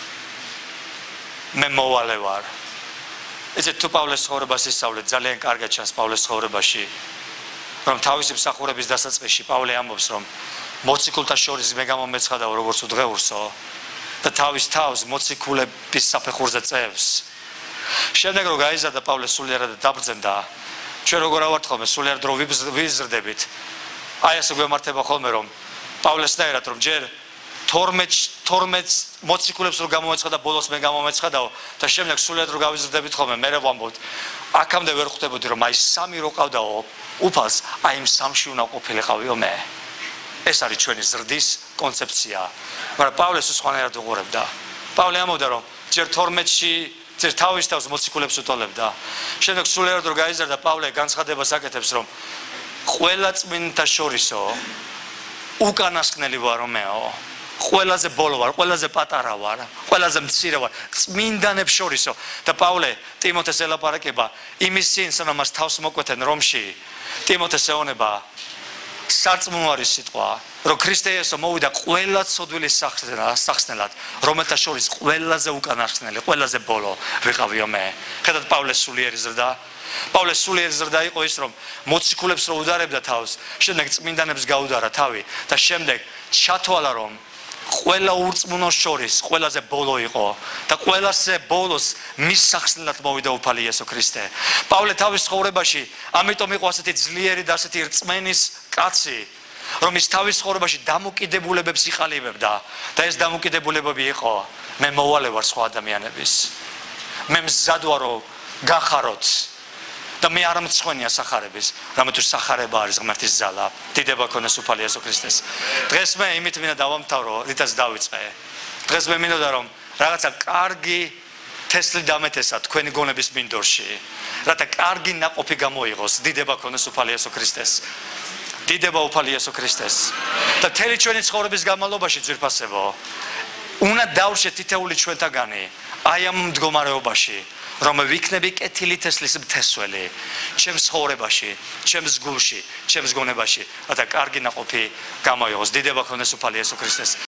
მე მოვალე ვარ. ესე თუ პავლეს ცხოვრებას ისწავლეთ, ძალიან კარგად ჩანს პავლეს ცხოვრებაში, რომ თავისი მსახურების დასაწყისში პავლე ამბობს, რომ მოციქულთა შორის მე გამომეცხადაო როგორც უდღეურსო და თავის თავს მოციქულების საფეხურზე წევს. შემდეგ რომ გაიზარდა პავლე სულიერად დაბრძენდა, ჩვენ როგორ ავართ ხოლმე სულიერ დრო ვიზრდებით. აი ასე გვემართება ხოლმე რომ პავლესნაირად რომ ჯერ თორმეტ მოციქულებს რო გამომეცხადა, ბოლოს მე გამომეცხადაო და შემდეგ სულიერ დრო გავიზრდებით ხოლმე, მე ვამბობთ, აქამდე ვერ ხვდებოდი რომ აი სამი რო ყავდაო უფალს, აი იმ სამში უნდა ყოფილიყავიო მე. ეს არის ჩვენი ზრდის კონცეფცია. მაგრამ პავლე სხვანაირად უყურებდა. პავლე ამბობდა რომ ჯერ თორმეტში წერ თავის თავს მოციქულებს უტოლებდა. შემდეგ სულიერად რო გაიზარდა პავლე განცხადებას აკეთებს, რომ ყველა წმინდთა შორისო უკანასკნელი ვარ მეო. ყველაზე ბოლო ვარ, ყველაზე პატარა ვარ, ყველაზე მცირე ვარ, წმინდანებს შორისო. და პავლე ტიმოთეს ელაპარაკება იმის წინ, სანამ მას თავს მოკვეთენ რომში. ტიმოთეს ეუბნება სარწმუნოარი სიტყვა, რომ ქრისტე იესო მოვიდა ყველა ცოდვილის სახსნელად, რომელთა შორის ყველაზე უკანასკნელი, ყველაზე ბოლო ვიყავიო მე. ხედავთ პავლეს სულიერი ზრდა? პავლეს სულიერი ზრდა იყო ის, რომ მოციქულებს რო უდარებდა თავს, შემდეგ წმინდანებს გაუდარა თავი და შემდეგ ჩათვალა, რომ ყველა ურწმუნოს შორის ყველაზე ბოლო იყო და ყველაზე ბოლოს მის სახსნელად მოვიდა უფალი იესო ქრისტე. პავლე თავის ცხოვრებაში ამიტომ იყო ასეთი ძლიერი და ასეთი რწმენის კაცი, რომ ის თავის ცხოვრებაში დამოკიდებულებებს იყალიბებდა და ეს დამოკიდებულებები იყო მე მოვალე ვარ სხვა ადამიანების. მე მზად ვარ რომ გახაროთ და მე არ მწხვენია სახარების, რამე თუ სახარება არის ღმერთის ძალა. დიდება ქონდეს უფალი იესო ქრისტეს. დღეს მე იმით მინდა დავამთავრო, რითაც დავიწყე. დღეს მე მინდოდა რომ რაღაცა კარგი თესლი დამეთესა თქვენი გონების მინდორში, რათა კარგი ნაყოფი გამოიღოს. დიდება ქონდეს უფალი იესო ქრისტეს. დიდება უფალი იესო ქრისტეს. და მთელი ჩვენი ცხოვრების განმავლობაში ძვირფასებო, უნდა დავშეთ თითეული ჩვენთაგანი აი ამ მდგომარეობაში, რომ ვიქნები კეთილი თესლის მთესველი ჩემს ცხოვრებაში, ჩემს გულში, ჩემს გონებაში, რათა კარგი ნაყოფი გამოიღოს. დიდება ქონდეს უფალი იესო ქრისტეს.